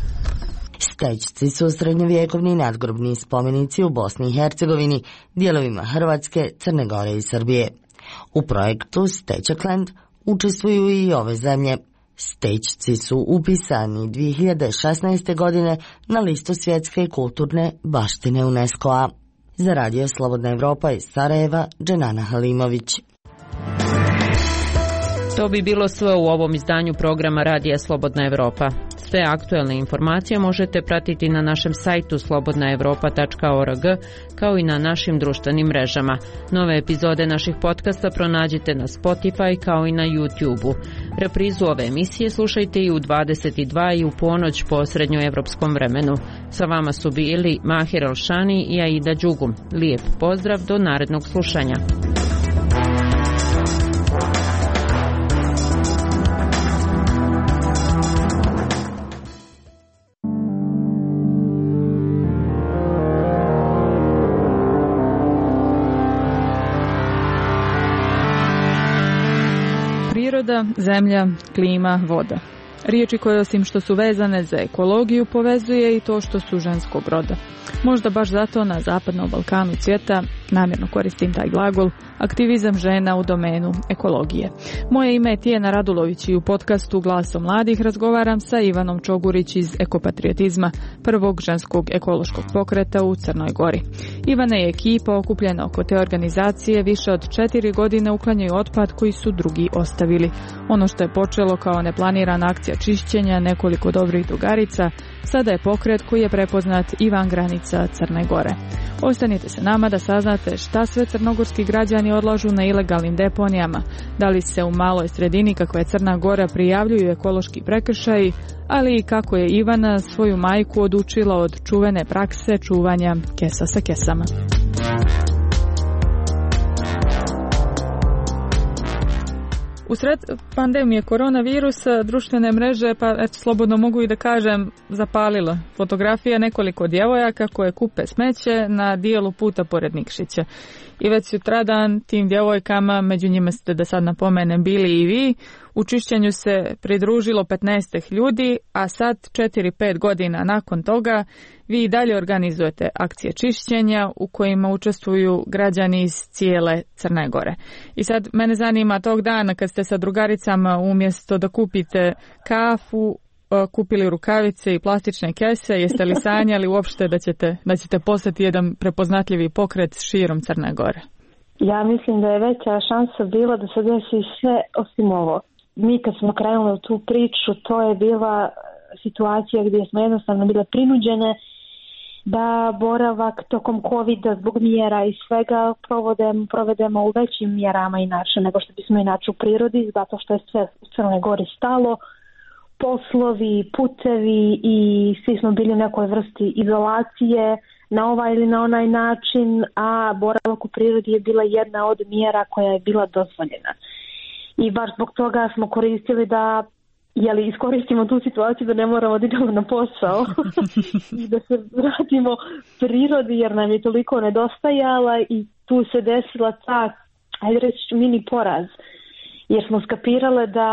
Stečci su srednjovjekovni nadgrobni spomenici u Bosni i Hercegovini, dijelovima Hrvatske, Crne Gore i Srbije. U projektu Stečakland učestvuju i ove zemlje: Stećci su upisani 2016. godine na listu svjetske kulturne baštine UNESCO-a. Za Radio Slobodna Evropa iz Sarajeva, Dženana Halimović. To bi bilo sve u ovom izdanju programa Radija Slobodna Evropa. Sve aktuelne informacije možete pratiti na našem sajtu slobodnaevropa.org kao i na našim društvenim mrežama. Nove epizode naših podcasta pronađite na Spotify kao i na YouTube-u. Reprizu ove emisije slušajte i u 22 i u ponoć po srednjoevropskom vremenu. Sa vama su bili Mahir Alšani i Aida Đugum. Lijep pozdrav do narednog slušanja. Priroda, zemlja, klima, voda. Riječi koje osim što su vezane za ekologiju povezuje i to što su ženskog roda. Možda baš zato na Zapadnom Balkanu cvjeta, namjerno koristim taj glagol, aktivizam žena u domenu ekologije. Moje ime je Tijena Radulović i u podcastu Glasom mladih razgovaram sa Ivanom Čogurić iz Ekopatriotizma, prvog ženskog ekološkog pokreta u Crnoj Gori. Ivana i ekipa okupljena oko te organizacije više od 4 godine uklanjaju otpad koji su drugi ostavili. Ono što je počelo kao neplanirana akcija čišćenja nekoliko dobrih drugarica, sada je pokret koji je prepoznat i van granica Crne Gore. Ostanite se nama da saznate šta sve crnogorski građani odlažu na ilegalnim deponijama, da li se u maloj sredini kakva je Crna Gora prijavljuju ekološki prekršaji, ali i kako je Ivana svoju majku odučila od čuvene prakse čuvanja kesa sa kesama. Usred pandemije koronavirusa društvene mreže, pa eto, slobodno mogu i da kažem, zapalilo fotografija nekoliko djevojaka koje kupe smeće na dijelu puta pored Nikšića. I već sutradan tim djevojkama, među njima ste, da sad napomenem, bili i vi, u čišćenju se pridružilo 15 ljudi, a sad 4-5 godina nakon toga vi i dalje organizujete akcije čišćenja u kojima učestvuju građani iz cijele Crne Gore. I sad mene zanima tog dana kad ste sa drugaricama umjesto da kupite kafu, kupili rukavice i plastične kese, jeste li sanjali uopšte da ćete postati jedan prepoznatljivi pokret širom Crne Gore? Ja mislim da je veća šansa bila da se desi sve osim ovo. Mi kad smo krenuli u tu priču, to je bila situacija gdje smo jednostavno bile prinuđene da boravak tokom COVID-a zbog mjera i svega provedemo u većim mjerama inače nego što bismo inače u prirodi, zato što je sve u Crnoj Gori stalo, poslovi, putevi i svi smo bili u nekoj vrsti izolacije na ovaj ili na onaj način, a boravak u prirodi je bila jedna od mjera koja je bila dozvoljena. I baš zbog toga smo koristili da iskoristimo tu situaciju da ne moramo da idemo na posao i da se vratimo prirodi jer nam je toliko nedostajala i tu se desila ta, ajde reći, mini poraz. Jer smo skapirale da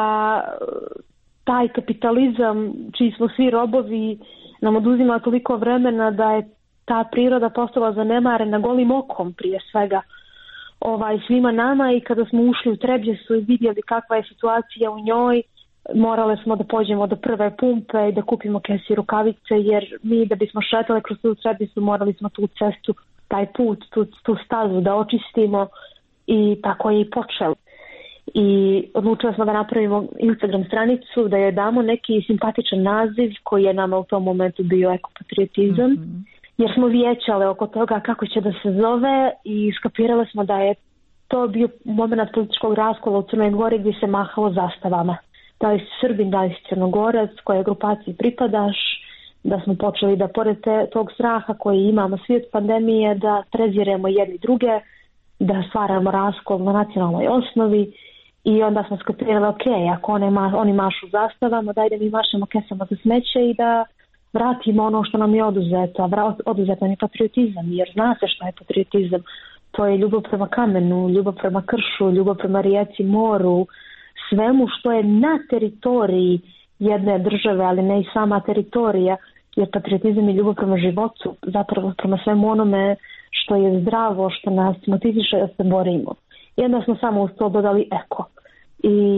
taj kapitalizam čiji smo svi robovi nam oduzima toliko vremena da je ta priroda postala zanemarena golim okom prije svega svima nama i kada smo ušli u Trebjesu i vidjeli kakva je situacija u njoj, morale smo da pođemo do prve pumpe i da kupimo kese i rukavice jer mi da bismo šetali kroz tu Trebjesu morali smo tu cestu, taj put, tu stazu da očistimo i tako je i počelo. I odlučili smo da napravimo Instagram stranicu, da joj damo neki simpatičan naziv koji je nama u tom momentu bio ekopatriotizam, jer smo vijećale oko toga kako će da se zove i skapirale smo da je to bio moment političkog raskola u Crnoj Gori gdje se mahalo zastavama. Da li si Srbin, da li si Crnogorac, kojoj grupaciji pripadaš, da smo počeli da pored tog straha koji imamo svi od pandemije, da preziremo jedni druge, da stvaramo raskol na nacionalnoj osnovi. I onda smo skapirali, ok, ako oni mašu zastavama, daj da mi mašemo kesama za smeće i da vratimo ono što nam je oduzeto. A oduzet nam je patriotizam, jer zna se što je patriotizam. To je ljubav prema kamenu, ljubav prema kršu, ljubav prema rijeci, moru, svemu što je na teritoriji jedne države, ali ne i sama teritorija, jer patriotizam je ljubav prema životu, zapravo prema svemu onome što je zdravo, što nas motiviše da se borimo. I onda smo samo uz to dodali eko. I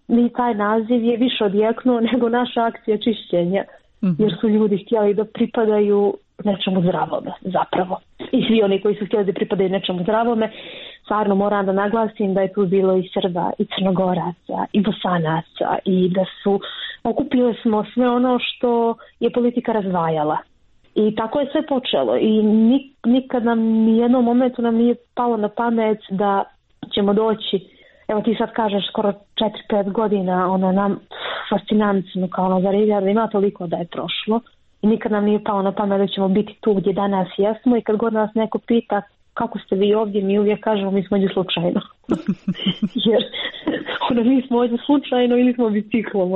ni taj naziv je više odjeknuo nego naša akcija čišćenja, jer su ljudi htjeli da pripadaju nečemu zdravome zapravo. I svi oni koji su htjeli da pripadaju nečemu zdravome, stvarno moram da naglasim da je tu bilo i Srba, i Crnogoraca, i Bosanaca, i da su, okupili smo sve ono što je politika razdvajala. I tako je sve počelo i nikad nam ni jednom momentu nam nije palo na pamet da ćemo doći, evo ti sad kažeš skoro 4-5 godina, ono nam fascinantno kao ono zar da ima toliko da je prošlo i nikad nam nije palo na pamet da ćemo biti tu gdje danas jesmo i kad god nas neko pita kako ste vi ovdje, mi uvijek kažemo mi smo ovdje slučajno. Jer mi smo ovdje slučajno ili smo biciklom,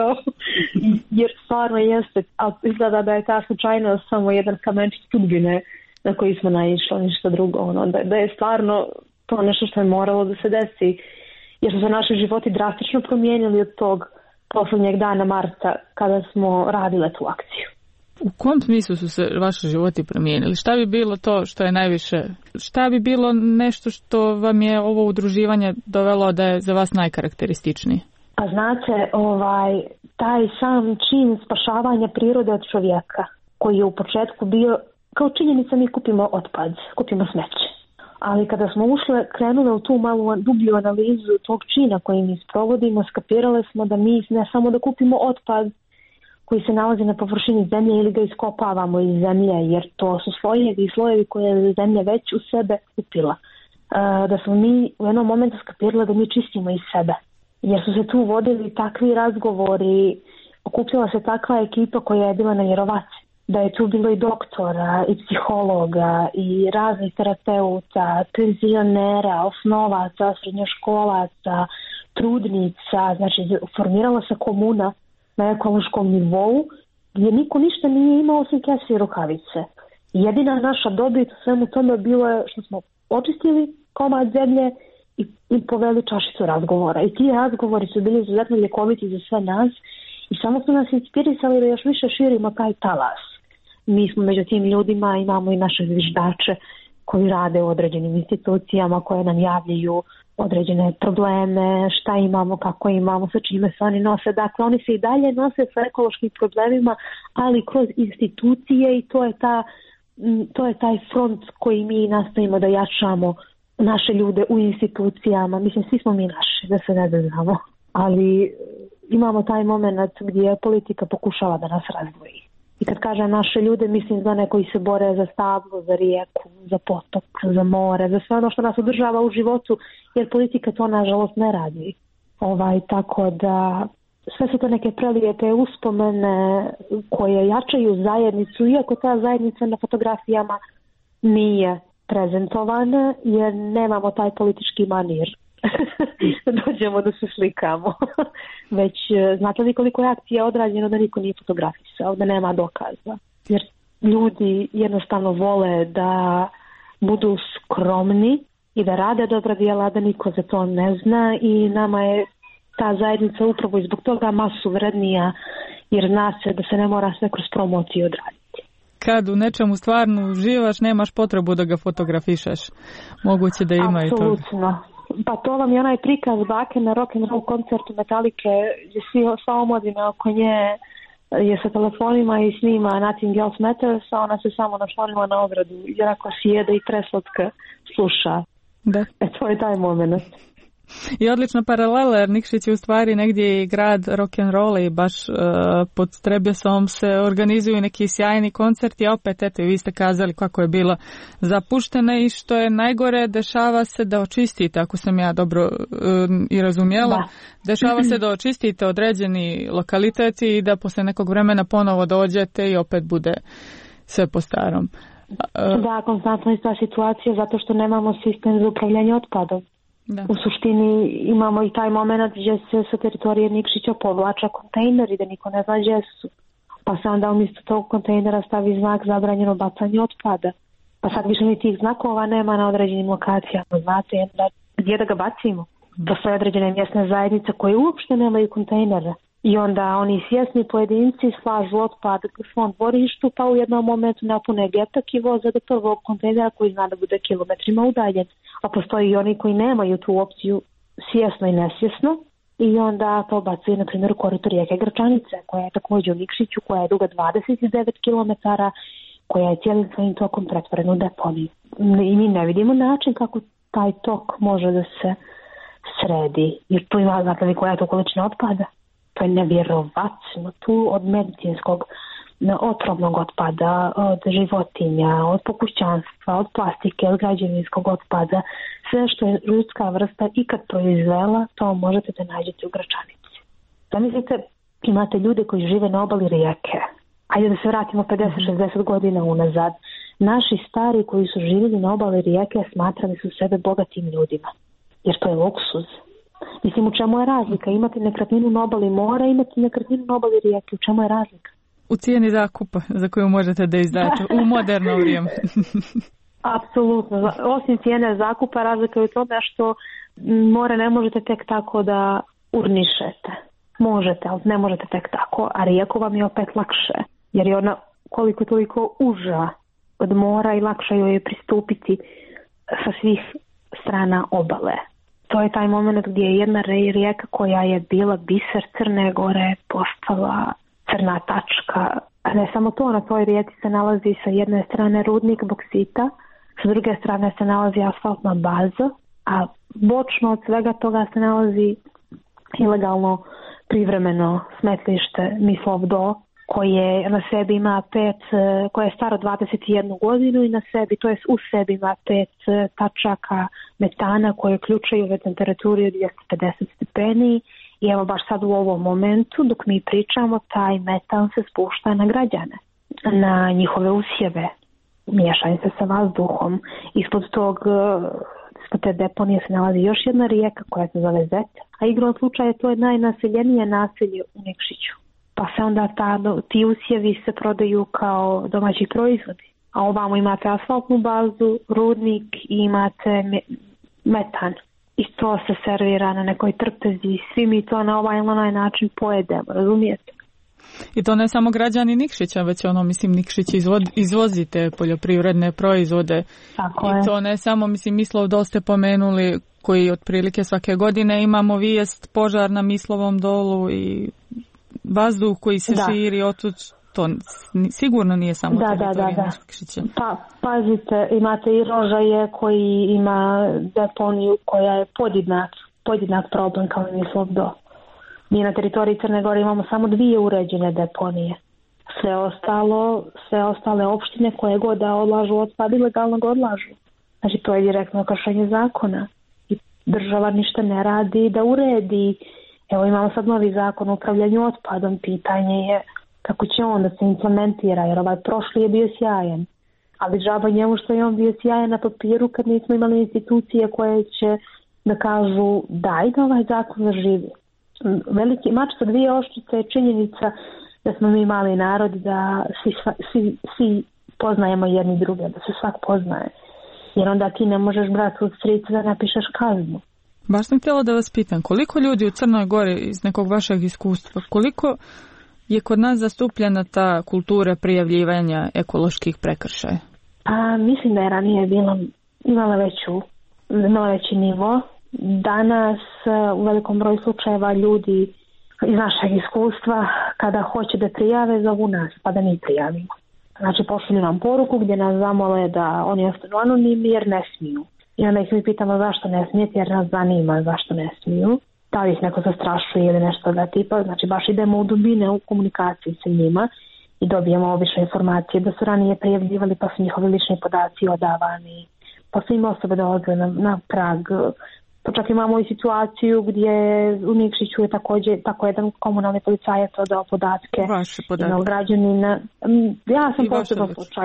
jer stvarno jeste, ali izgleda da je ta slučajnost samo jedan kamenčić sudbine na koji smo naišli, ništa drugo, da je stvarno to nešto što je moralo da se desi, jer su se naši životi drastično promijenili od tog posljednjeg dana marta kada smo radile tu akciju. U kom smislu su se vaši životi promijenili? Šta bi bilo to što je najviše? Šta bi bilo nešto što vam je ovo udruživanje dovelo da je za vas najkarakterističniji? A znate, taj sam čin spašavanja prirode od čovjeka, koji je u početku bio, kao činjenica mi kupimo otpad, kupimo smeće. Ali kada smo krenule u tu malu dublju analizu tog čina koji mi sprovodimo, skapirale smo da mi ne samo da kupimo otpad koji se nalazi na površini zemlje ili ga iskopavamo iz zemlje, jer to su slojevi i slojevi koje je zemlja već u sebe upila. Da smo mi u jednom momentu skapirali da mi čistimo iz sebe. Jer su se tu vodili takvi razgovori, okupljala se takva ekipa koja je bila nevjerovatna. Da je tu bilo i doktora, i psihologa, i raznih terapeuta, penzionera, osnovaca, srednjoškolaca, trudnica, znači formirala se komuna na ekološkom nivou gdje niko ništa nije imao osim kese i rukavice. Jedina naša dobit u svemu tome bilo je što smo očistili komad zemlje i poveli čašicu razgovora. I ti razgovori su bili izuzetno ljekoviti za sve nas i samo su nas inspirisali da još više širimo taj talas. Mi smo među tim ljudima, imamo i naše zviždače koji rade u određenim institucijama koje nam javljaju određene probleme, šta imamo, kako imamo, sa čime se oni nose. Dakle, oni se i dalje nose sa ekološkim problemima, ali kroz institucije i to je taj front koji mi nastavimo da jačamo naše ljude u institucijama. Mislim, svi smo mi naši, da se ne znamo. Ali imamo taj moment gdje politika pokušava da nas razdvoji. I kad kažem naše ljude, mislim za one koji se bore za stablo, za rijeku, za potok, za more, za sve ono što nas održava u životu, jer politika to nažalost ne radi. Tako da sve su to neke prelijepe uspomene koje jačaju zajednicu, iako ta zajednica na fotografijama nije prezentovana, jer nemamo taj politički manir. Dođemo da se slikamo. Već znate li koliko je akcija odrađeno da niko nije fotografisao, da nema dokaza. Jer ljudi jednostavno vole da budu skromni i da rade dobra djela, da niko za to ne zna i nama je ta zajednica upravo i zbog toga masu vrednija, jer zna se da se ne mora sve kroz promociju odraditi. Kad u nečemu stvarno uživaš, nemaš potrebu da ga fotografišeš. Moguće da ima i to. Apsolutno. Pa to vam je onaj prikaz bake na rock'n'roll koncertu Metalike, gdje sva omladina oko nje je sa telefonima i snima Nothing Else Matters, a ona se samo naslonila na ogradu i onako sjede i preslatka sluša. Da. To je taj moment. I odlična paralela, jer Nikšić je u stvari negdje i grad rock'n'rolla i baš pod Trebjesom se organizuju neki sjajni koncerti, a opet eto vi ste kazali kako je bilo zapušteno i što je najgore, dešava se da očistite, ako sam ja dobro i razumjela, da. Dešava se da očistite određeni lokaliteti i da posle nekog vremena ponovo dođete i opet bude sve po starom. Da, konstantno je ta situacija zato što nemamo sistem za upravljanje otpadom. Da. U suštini imamo i taj moment gdje se sa teritorije Nikšića povlača kontejneri da niko ne zna gdje su. Pa se onda umjesto tog kontejnera stavi znak zabranjeno bacanje otpada. Pa sad više ni tih znakova nema na određenim lokacijama. Znate gdje da ga bacimo? Postoje određene mjesne zajednice koje uopšte nemaju kontejnera. I onda oni svjesni pojedinci slažu otpad u svom dvorištu, pa u jednom momentu napune getak i voze do prvog kontejnera koji zna da bude kilometrima udaljen. A postoji i oni koji nemaju tu opciju svjesno i nesvjesno i onda to bacuje, na primjer, u korito rijeke Grčanice, koja je također u Nikšiću, koja je duga 29 km, koja je cijelim svojim tokom pretvorena u deponiju. I mi ne vidimo način kako taj tok može da se sredi, jer tu ima, znate li koja je to količina otpada? To je nevjerovatno. Tu od medicinskog, otrovnog otpada, od životinja, od pokućanstva, od plastike, od građevinskog otpada, sve što je ljudska vrsta ikad proizvela, to možete da nađete u Gračanici. Zamislite, imate ljude koji žive na obali rijeke. Ajde da se vratimo 50-60 godina unazad. Naši stari koji su živjeli na obali rijeke smatrali su sebe bogatim ljudima, jer to je luksuz. Mislim, u čemu je razlika? Imate nekretninu na obali mora, imate nekretninu na obali rijeke. U čemu je razlika? U cijeni zakupa za koju možete da izdate u moderno vrijeme. Apsolutno. Osim cijene zakupa, razlika je u tome što more ne možete tek tako da urnišete. Možete, ali ne možete tek tako, a rijeku vam je opet lakše, jer je ona koliko toliko uža od mora i lakše joj je pristupiti sa svih strana obale. To je taj moment gdje je jedna rijeka koja je bila biser Crne Gore postala crna tačka. A ne samo to, na toj rijeci se nalazi sa jedne strane rudnik boksita, sa druge strane se nalazi asfaltna baza, a bočno od svega toga se nalazi ilegalno privremeno smetlište Mislovdo, koje na sebi ima koje je staro 21 godinu i na sebi, to jest u sebi ima 5 tačaka metana koje ključaju u temperaturi od 250 stepeni i evo baš sad u ovom momentu dok mi pričamo taj metan se spušta na građane, na njihove usjeve, miješanje se sa vazduhom. Ispod te deponije se nalazi još jedna rijeka koja se zove Zet, a igrom slučaja to je najnaseljenije naselje u Nikšiću. Pa se onda ti usjevi se prodaju kao domaći proizvodi. A ovamo imate asfaltnu bazu, rudnik i imate metan. I to se servira na nekoj trpezi. Svi mi to na ovaj ili onaj način pojedemo, razumijete? I to ne samo građani Nikšića, već Nikšić izvozi te poljoprivredne proizvode. Tako I to ne samo, Mislovdo ste pomenuli, koji otprilike svake godine imamo vijest požar na Mislovom dolu i vazduh koji se širi otud, to sigurno nije samo teritorija Nikšića. Pa, pazite, imate i Rožaje koji ima deponiju koja je podjednak problem kao i Mislovdo. Mi na teritoriji Crne Gore imamo samo 2 uređene deponije. Sve ostale opštine koje god da odlažu otpad ilegalno ga odlažu. Znači to je direktno kršenje zakona. I država ništa ne radi da uredi. Evo imamo sad novi zakon o upravljanju otpadom. Pitanje je kako će on da se implementira, jer ovaj prošli je bio sjajan. Ali džaba njemu što je on bio sjajan na papiru kad nismo imali institucije koje će da kažu daj da ovaj zakon zaživi. Veliki mač sa 2 oštrice je činjenica da smo mi mali narod, da svi poznajemo jedni druge, da se svak poznaje. Jer onda ti ne možeš brati od strica da napišeš kaznu. Baš sam htjela da vas pitam, koliko ljudi u Crnoj Gori iz nekog vašeg iskustva, koliko je kod nas zastupljena ta kultura prijavljivanja ekoloških prekršaja? Mislim da je ranije imala veći nivo. Danas u velikom broju slučajeva ljudi iz našeg iskustva kada hoće da prijave zovu nas pa da mi prijavimo. Znači pošalju nam poruku gdje nas zamole da oni ostanu anonimni jer ne smiju. I onda ih mi pitamo zašto ne smijete jer nas zanima zašto ne smiju. Da li ih neko zastrašuje ili nešto da tipa. Znači baš idemo u dubine u komunikaciji sa njima i dobijemo obične informacije da su ranije prijavljivali pa su njihovi lični podaci odavani. Pa su im osobe dolaze na prag. Pa čak imamo i situaciju gdje u Nikšiću je također tako jedan komunalni policajac odao podatke. Vaše podatke. Građanina. Ja sam posebno slučaj,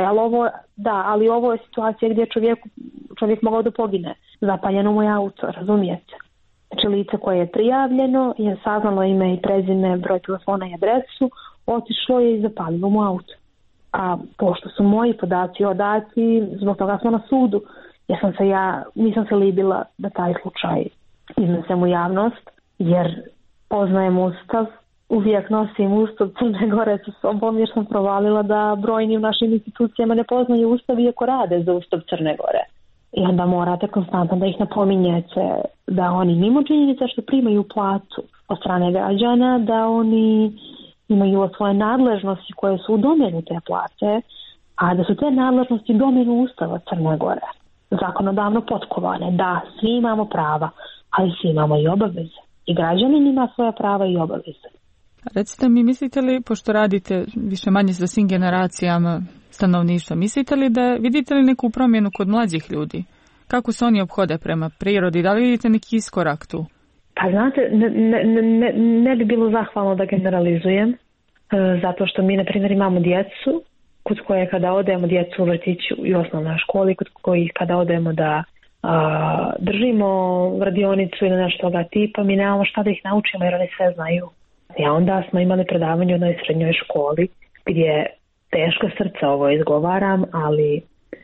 ali ovo je situacija gdje čovjek mogao da pogine. Zapaljeno mu je auto, razumijete? Znači lice koje je prijavljeno je saznalo ime i prezime, broj telefona i adresu, otišlo je i zapalilo mu auto. A pošto su moji podaci odati, zbog toga smo na sudu. Nisam se libila da taj slučaj iznesem u javnost, jer poznajem Ustav, uvijek nosim Ustav Crne Gore sa sobom, jer sam provalila da brojni u našim institucijama ne poznaju Ustav iako rade za Ustav Crne Gore. I onda morate konstantno da ih napominjete da oni mimo činjenica što primaju platu, od strane građana, da oni imaju svoje nadležnosti koje su u domenu te plate, a da su te nadležnosti u domenu Ustava Crne Gore, zakonodavno potkovane. Da, svi imamo prava, ali svi imamo i obaveze. I građanin ima svoja prava i obaveze. Recite mi, mislite li, pošto radite više manje sa svim generacijama stanovništva, vidite li neku promjenu kod mlađih ljudi? Kako se oni ophode prema prirodi? Da li vidite neki iskorak tu? Pa znate, ne bi bilo zahvalno da generalizujem, zato što mi, na primjer, imamo djecu kod koje kada odemo djecu u vrtiću i osnovnoj školi, kod kojih kada odemo da držimo radionicu ili nešto toga tipa, mi nemamo šta da ih naučimo jer oni sve znaju. I onda smo imali predavanje u jednoj srednjoj školi gdje teško srca ovo izgovaram, ali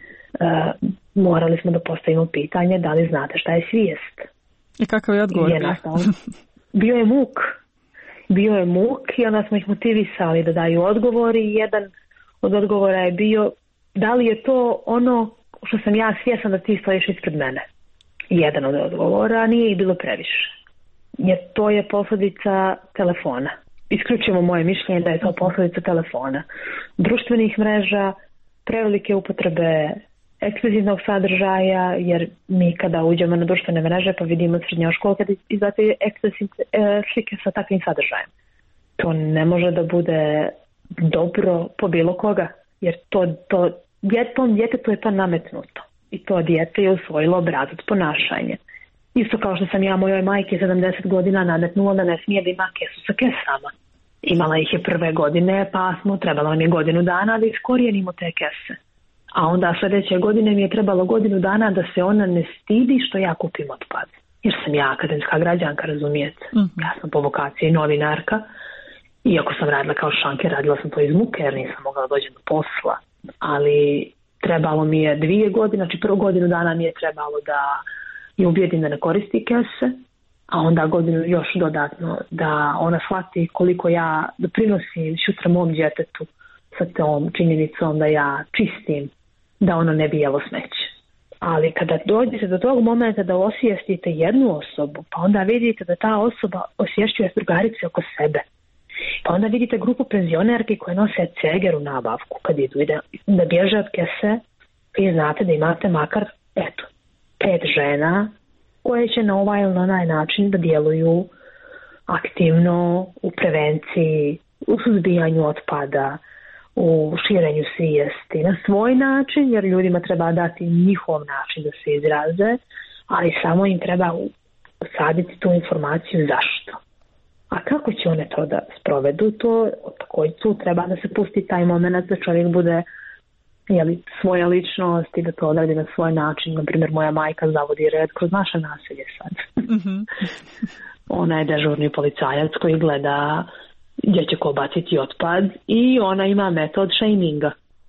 morali smo da postavimo pitanje da li znate šta je svijest. I kakav je odgovor? Bio je muk i onda smo ih motivisali da daju odgovor i jedan od odgovora je bio da li je to ono što sam ja svjesna da ti stojiš ispred mene. Jedan od odgovora, nije ih bilo previše. Jer to je posljedica telefona. Isključujemo moje mišljenje da je to posljedica telefona. Društvenih mreža, prevelike upotrebe ekskluzivnog sadržaja, jer mi kada uđemo na društvene mreže pa vidimo srednjoškolke kada izbacuje slike sa takvim sadržajem. To ne može da bude dobro po bilo koga, jer tom djetetu je to nametnuto i to dijete je usvojilo obrazac ponašanja. Isto kao što sam ja mojoj majki 70 godina nametnula da ne smije da ima kesu sa kesama. Imala ih je prve godine, pa trebalo nam je godinu dana da iskorijenimo te kese. A onda sljedeće godine mi je trebalo godinu dana da se ona ne stidi što ja kupim otpad. Jer sam ja akademska građanka, razumijete. Ja sam po vokaciji novinarka. Iako sam radila kao šanker, radila sam to iz muke jer nisam mogla doći do posla. Ali trebalo mi je 2 godine, znači prvu godinu dana mi je trebalo da je ubijedim da ne koristi kese, a onda godinu još dodatno da ona shvati koliko ja doprinosim sutra mom djetetu sa tom činjenicom da ja čistim, da ono ne bi jelo smeće. Ali kada dođete do tog momenta da osvijestite jednu osobu, pa onda vidite da ta osoba osvješćuje drugarice oko sebe. Pa onda vidite grupu penzionerki koje nose ceger u nabavku kad idu da bježe od kese, vi znate da imate makar 5 žena koje će na ovaj ili na onaj način da djeluju aktivno u prevenciji, u suzbijanju otpada, u širenju svijesti na svoj način, jer ljudima treba dati njihov način da se izraze, ali samo im treba usaditi tu informaciju zašto. A kako će one to da sprovedu, to tu treba da se pusti taj moment da čovjek bude svoja ličnost i da to odradi na svoj način. Naprimjer, moja majka zavodi red kroz naše naselje sad. Ona je dežurni policajac koji gleda gdje će ko baciti otpad i ona ima metod shaminga.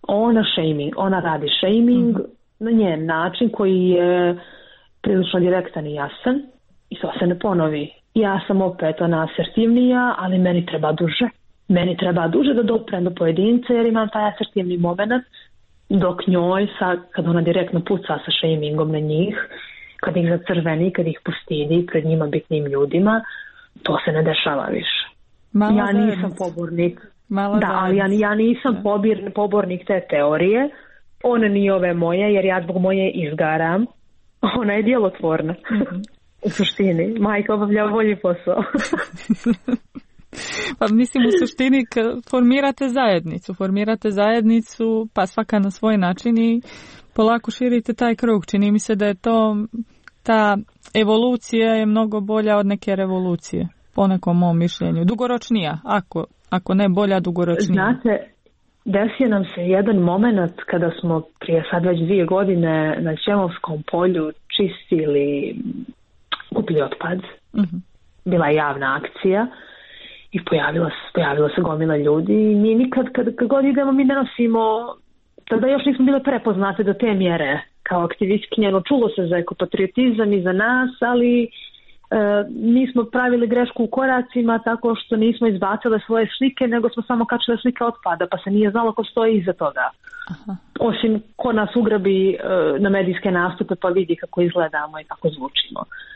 Ona radi shaming na njen način koji je prilično direktan i jasan i to se ne ponovi. Ja sam opet asertivnija, ali meni treba duže. Meni treba duže da doprem do pojedinca jer imam taj asertivni moment, dok njoj, kad ona direktno puca sa shamingom na njih, kad ih zacrveni, kad ih postidi pred njima bitnim ljudima, to se ne dešava više. Ja nisam pobornik. Ali ja nisam pobornik te teorije. Ona nije ove moje, jer ja zbog moje izgaram. Ona je djelotvorna. U suštini. Majka obavlja bolji posao. Pa mislim, u suštini formirate zajednicu, pa svaka na svoj način i polako širite taj krug. Čini mi se da je ta evolucija je mnogo bolja od neke revolucije, po nekom mom mišljenju. Dugoročnija, ako ne bolja, dugoročnija. Znate, desio nam se jedan moment kada smo prije sad već 2 godine na Ćemovskom polju čistili, kupili otpad. Bila je javna akcija i pojavila se gomila ljudi i mi nikad kad god idemo mi ne nosimo, tada još nismo bile prepoznate do te mjere kao aktivistkinje, čulo se za ekopatriotizam i za nas, ali nismo pravili grešku u koracima tako što nismo izbacile svoje slike, nego smo samo kačile slike otpada, pa se nije znalo ko stoji iza toga. Osim ko nas ugrabi na medijske nastupe pa vidi kako izgledamo i kako zvučimo.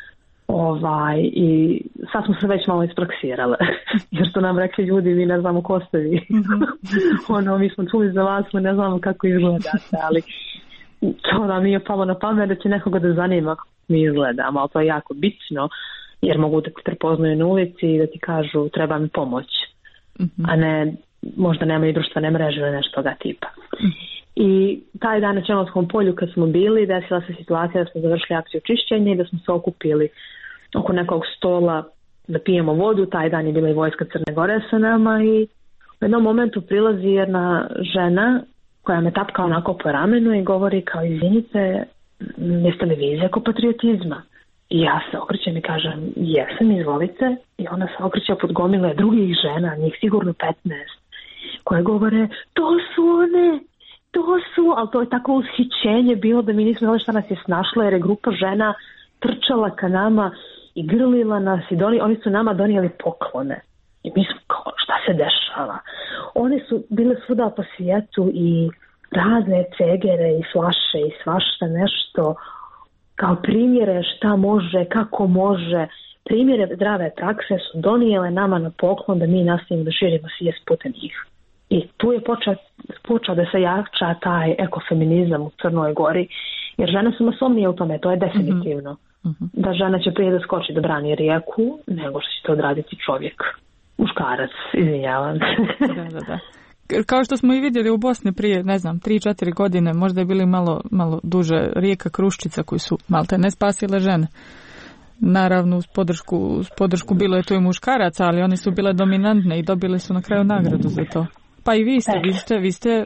I sad smo se već malo ispraksirale, jer su nam rekli ljudi, mi ne znamo ko ste vi. Mi smo čuli za vas, mi ne znamo kako izgledate, ali to nam nije palo na pamet da će nekoga da zanima kako mi izgledamo, ali to je jako bitno, jer mogu da te prepoznaju na ulici i da ti kažu treba mi pomoć, a ne možda nemaju društvene mreže ili nešto toga tipa. I taj dan na Černomskom polju kad smo bili, desila se situacija da smo završili akciju čišćenja i da smo se okupili oko nekog stola da pijemo vodu. Taj dan je bila i vojska Crne Gore sa nama i u jednom momentu prilazi jedna žena koja me tapka onako po ramenu i govori kao izvinite, jeste li vi iz ekopatriotizma? I ja se okrećem i kažem jesam, izvolite. I ona se okreće pod gomile drugih žena, njih sigurno 15, koje govore to su one, ali to je tako ushićenje bilo da mi nismo znali šta nas je snašlo, jer je grupa žena trčala ka nama i grlila nas i oni su nama donijeli poklone. I mi smo kao, šta se dešava? One su bile svuda po svijetu i razne cegere i flaše i svašta nešto, kao primjere šta može, kako može, primjere zdrave prakse su donijele nama na poklon da mi nastavimo da širimo svijest putem njih. I tu je počeo da se jača taj ekofeminizam u Crnoj Gori, jer žene su masovnije u tome, to je definitivno. Da žena će prije da skoči da brani rijeku, nego što će to odraditi čovjek. Muškarac, izvinjavam se. Da. Kao što smo i vidjeli u Bosni prije, 3-4 godine, možda je bili malo duže, rijeka Kruščica koji su malte ne spasile žene. Naravno, uz podršku bilo je tu i muškaraca, ali oni su bile dominantne i dobili su na kraju nagradu za to. Pa i vi ste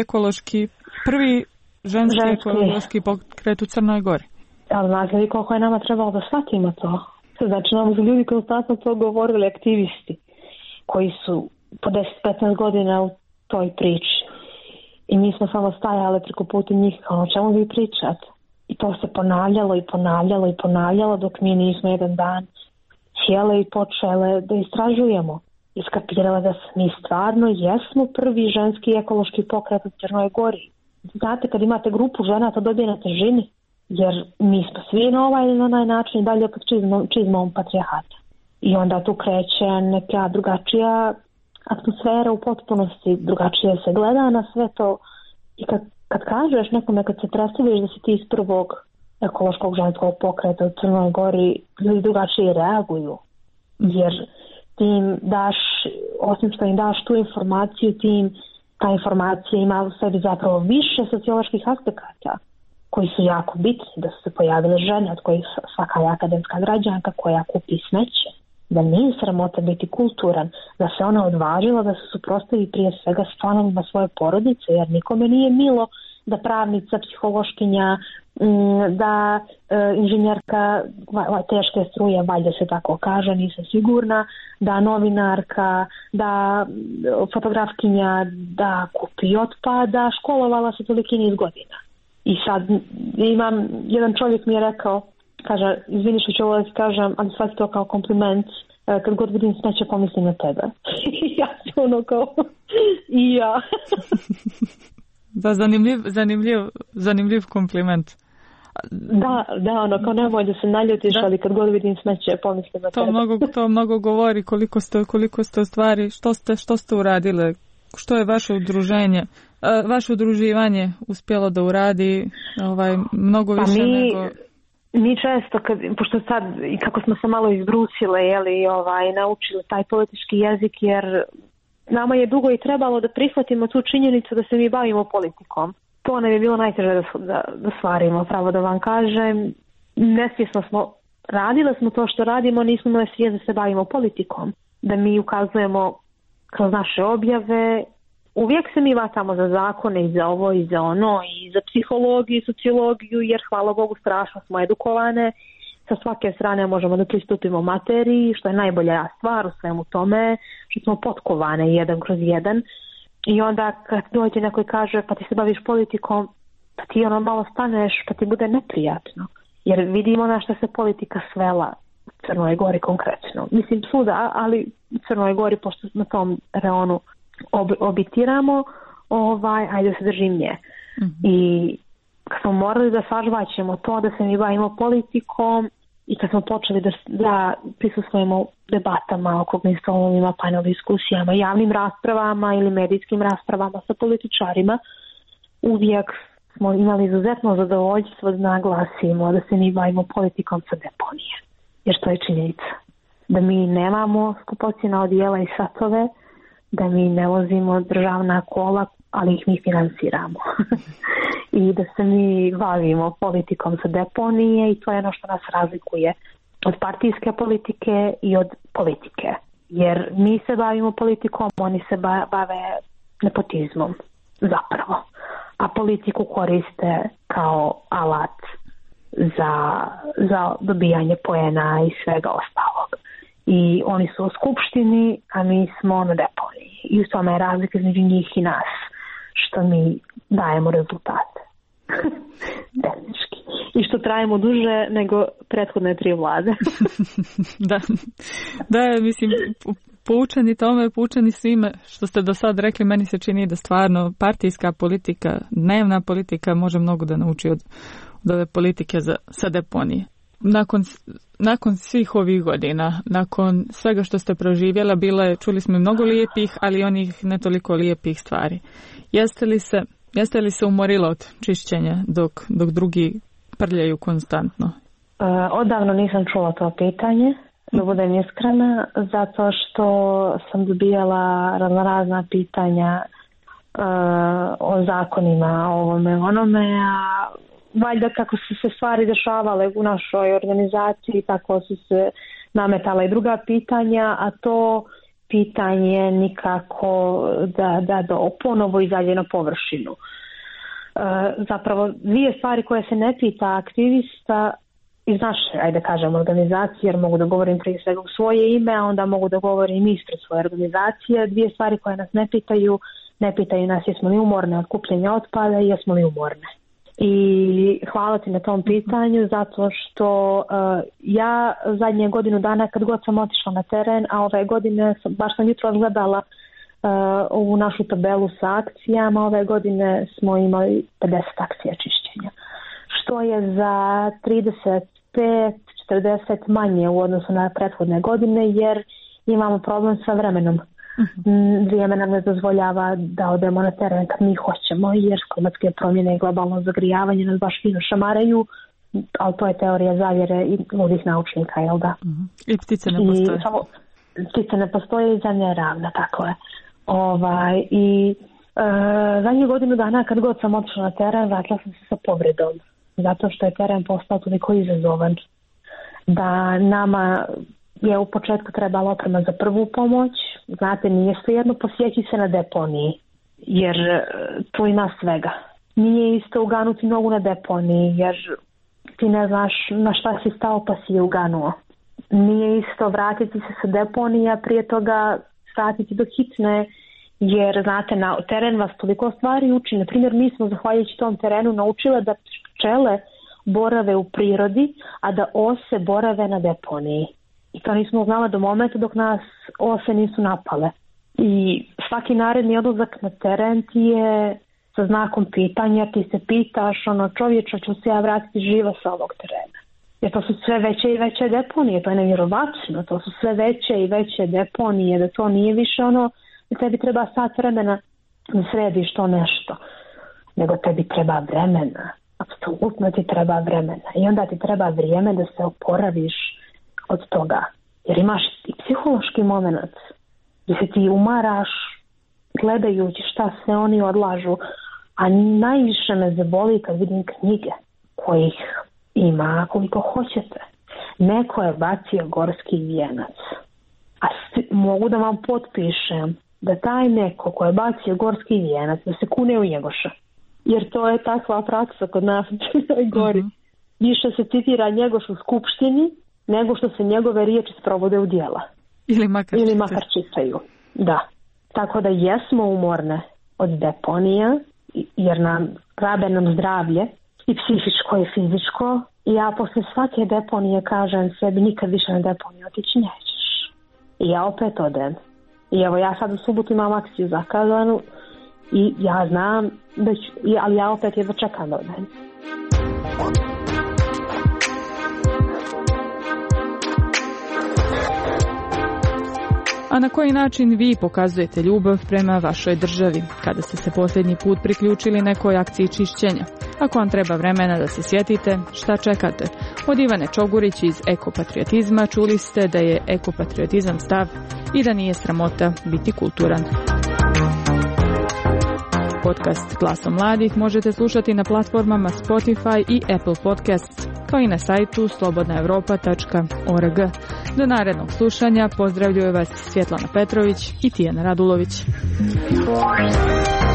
prvi ženski ekološki pokret u Crnoj Gori. Ali znate li koliko je nama trebalo da shvatimo to? Znači, nam su ljudi konstantno to govorili, aktivisti, koji su po 10-15 godina u toj priči. I mi smo samo stajali preko puta njih, kao o čemu vi pričate? I to se ponavljalo dok mi nismo jedan dan sjele i počele da istražujemo. Iskapirala da mi stvarno jesmo prvi ženski ekološki pokret u Crnoj Gori. Znate, kad imate grupu žena, to dobije na težini, jer mi smo svi na ovaj ili na onaj način dalje pod čizmom patrijarhata. I onda tu kreće neka drugačija atmosfera u potpunosti, drugačije se gleda na sve to. I kad kažeš nekome, kad se predstaviš da si ti iz prvog ekološkog ženskog pokreta u Crnoj Gori, ljudi drugačije reaguju. Jer ti im daš, osim što im daš tu informaciju, ta informacija ima u sebi zapravo više socioloških aspekata koji su jako bitni, da su se pojavile žene od kojih svaka je akademska građanka koja kupi smeće, da nije sramota biti kulturan, da se ona odvažila da se suprotstavi prije svega s članovima svoje porodice, jer nikome nije milo da pravnica, psihološkinja, da inženjerka teške struje, valjda se tako kaže, nisam sigurna, da novinarka, da fotografkinja, da kupi otpada, školovala se toliki niz godina. I sad imam, jedan čovjek mi je rekao, kaže, izvini što ću ovo da kažem, ali shvati to kao kompliment, kad god vidim smeće pomislim na tebe. I ja ću ono kao, i ja. Da, zanimljiv kompliment. Da, ono, kao nemoj da se naljutiš, ali kad god vidim smeće pomislim na tebe. To mnogo govori koliko ste u stvari, što ste uradile, što je vaše udruženje, vaše udruživanje uspjelo da uradi mnogo više nego... Mi često, pošto sad, i kako smo se malo izbrusile, naučili taj politički jezik, jer nama je dugo i trebalo da prihvatimo tu činjenicu da se mi bavimo politikom. To nam je bilo najteže da stvarimo, pravo da vam kažem. Nesvjesno smo, radile smo to što radimo, nismo imali svijest da se bavimo politikom. Da mi ukazujemo kroz naše objave. Uvijek se mi vatamo za zakone i za ovo i za ono i za psihologiju i sociologiju, jer hvala Bogu strašno smo edukovane. Sa svake strane možemo da pristupimo materiji, što je najbolja stvar u svemu tome, što smo potkovane jedan kroz jedan. I onda kad dođe neko i kaže pa ti se baviš politikom, pa ti ono malo staneš, pa ti bude neprijatno. Jer vidimo na što se politika svela u Crnoj Gori konkretno. Mislim svuda, ali u Crnoj Gori, pošto na tom reonu obitiramo, ajde se držim nje. I kad smo morali da sažvaćemo to da se mi bavimo politikom, i kad smo počeli da prisustvujemo debatama, okruglim stolovima, panel diskusijama, javnim raspravama ili medijskim raspravama sa političarima, uvijek smo imali izuzetno zadovoljstvo da naglasimo da se mi bavimo politikom sa deponije. Jer to je činjenica. Da mi nemamo skupocjena odijela i satove, da mi ne vozimo državna kola, ali ih mi finansiramo. I da se mi bavimo politikom sa deponije i to je ono što nas razlikuje od partijske politike i od politike. Jer mi se bavimo politikom, oni se bave nepotizmom zapravo. A politiku koriste kao alat za dobijanje poena i svega ostalog. I oni su u skupštini, a mi smo na deponiji. I u tome je razlika između njih i nas, što mi dajemo rezultate. Tehnički. I što trajimo duže nego prethodne 3 vlade. Da, mislim, poučeni tome, poučeni svime što ste do sad rekli, meni se čini da stvarno partijska politika, dnevna politika može mnogo da nauči od ove politike sa deponije. Nakon svih ovih godina, nakon svega što ste proživjela, čuli smo mnogo lijepih, ali onih ne toliko lijepih stvari. Jeste li se umorila od čišćenja dok drugi prljaju konstantno? Odavno nisam čula to pitanje, da budem iskrena, zato što sam dobijala razna pitanja o zakonima, o ovome, onome, a valjda kako su se stvari dešavale u našoj organizaciji, tako su se nametala i druga pitanja, a to pitanje nikako da ponovo izađe na površinu. Zapravo 2 stvari koje se ne pita aktivista iz naše, ajde kažem, organizacije, jer mogu da govorim prije svega u svoje ime, a onda mogu da govorim ispred svoje organizacije. 2 stvari koje nas ne pitaju nas jesmo li umorne od kupljenja otpada i jesmo li umorne. I hvala ti na tom pitanju, zato što ja zadnje godinu dana kad god sam otišla na teren, a ove godine baš sam jutro gledala ovu našu tabelu sa akcijama, ove godine smo imali 50 akcija čišćenja, što je za 35-40 manje u odnosu na prethodne godine, jer imamo problem sa vremenom. Vrijeme nam ne dozvoljava da odemo na teren kad mi hoćemo, jer klimatske promjene i globalno zagrijavanje nas baš fino šamaraju, ali to je teorija zavjere i ludih naučnika, jel da? I ptice ne postoje. Ptice ne postoje i zemlja je ravna, tako je. Zadnje godinu dana kad god sam otišla na teren, vratila sam se sa povredom, zato što je teren postao toliko izazovan da nama je u početku trebala oprema za prvu pomoć. Znate, nije svejedno posjeći se na deponiji, jer tu ima svega. Nije isto uganuti nogu na deponiji, jer ti ne znaš na šta si stao pa si je uganuo. Nije isto vratiti se sa deponija, prije toga statiti do hitne, jer znate, na teren vas toliko stvari uči. Naprimjer, mi smo zahvaljujući tom terenu naučile da pčele borave u prirodi, a da ose borave na deponiji. I to nismo znali do momenta dok nas ose nisu napale. I svaki naredni odlazak na teren ti je sa znakom pitanja, ti se pitaš, čovječa, ću se ja vratiti živa sa ovog terena. Jer to su sve veće i veće deponije, to je nevjerovatno, to su sve veće i veće deponije, da to nije više da tebi treba sat vremena da središ to nešto, nego tebi treba vremena, apsolutno ti treba vremena i onda ti treba vrijeme da se oporaviš od toga, jer imaš i psihološki moment gdje se ti umaraš gledajući šta se oni odlažu, a najviše me zaboli kad vidim knjige kojih ima koliko hoćete. Neko je bacio gorski vijenac, a mogu da vam potpišem da taj neko ko je bacio gorski vijenac da se kune u Njegoša, jer to je takva praksa kod nas u Crnoj Gori. Više se citira Njegoš u skupštini nego što se njegove riječi sprovode u djela. Ili makar čitaju. Da. Tako da jesmo umorne od deponija, jer rabe nam zdravlje i psihičko i fizičko. I ja posle svake deponije kažem sebi, nikad više na deponiju otići nećeš. I ja opet odem. I evo, ja sad u subotu imam akciju zakazanu i ja znam da ću, ali ja opet jedva čekam da odem. A na koji način vi pokazujete ljubav prema vašoj državi? Kada ste se posljednji put priključili nekoj akciji čišćenja? Ako vam treba vremena da se sjetite, šta čekate? Od Ivane Čogurić iz Ekopatriotizma čuli ste da je ekopatriotizam stav i da nije sramota biti kulturan. Podcast Glasom mladih možete slušati na platformama Spotify i Apple Podcasts, kao i na sajtu slobodnaevropa.org. Do narednog slušanja pozdravljaju vas Svjetlana Petrović i Tijana Radulović.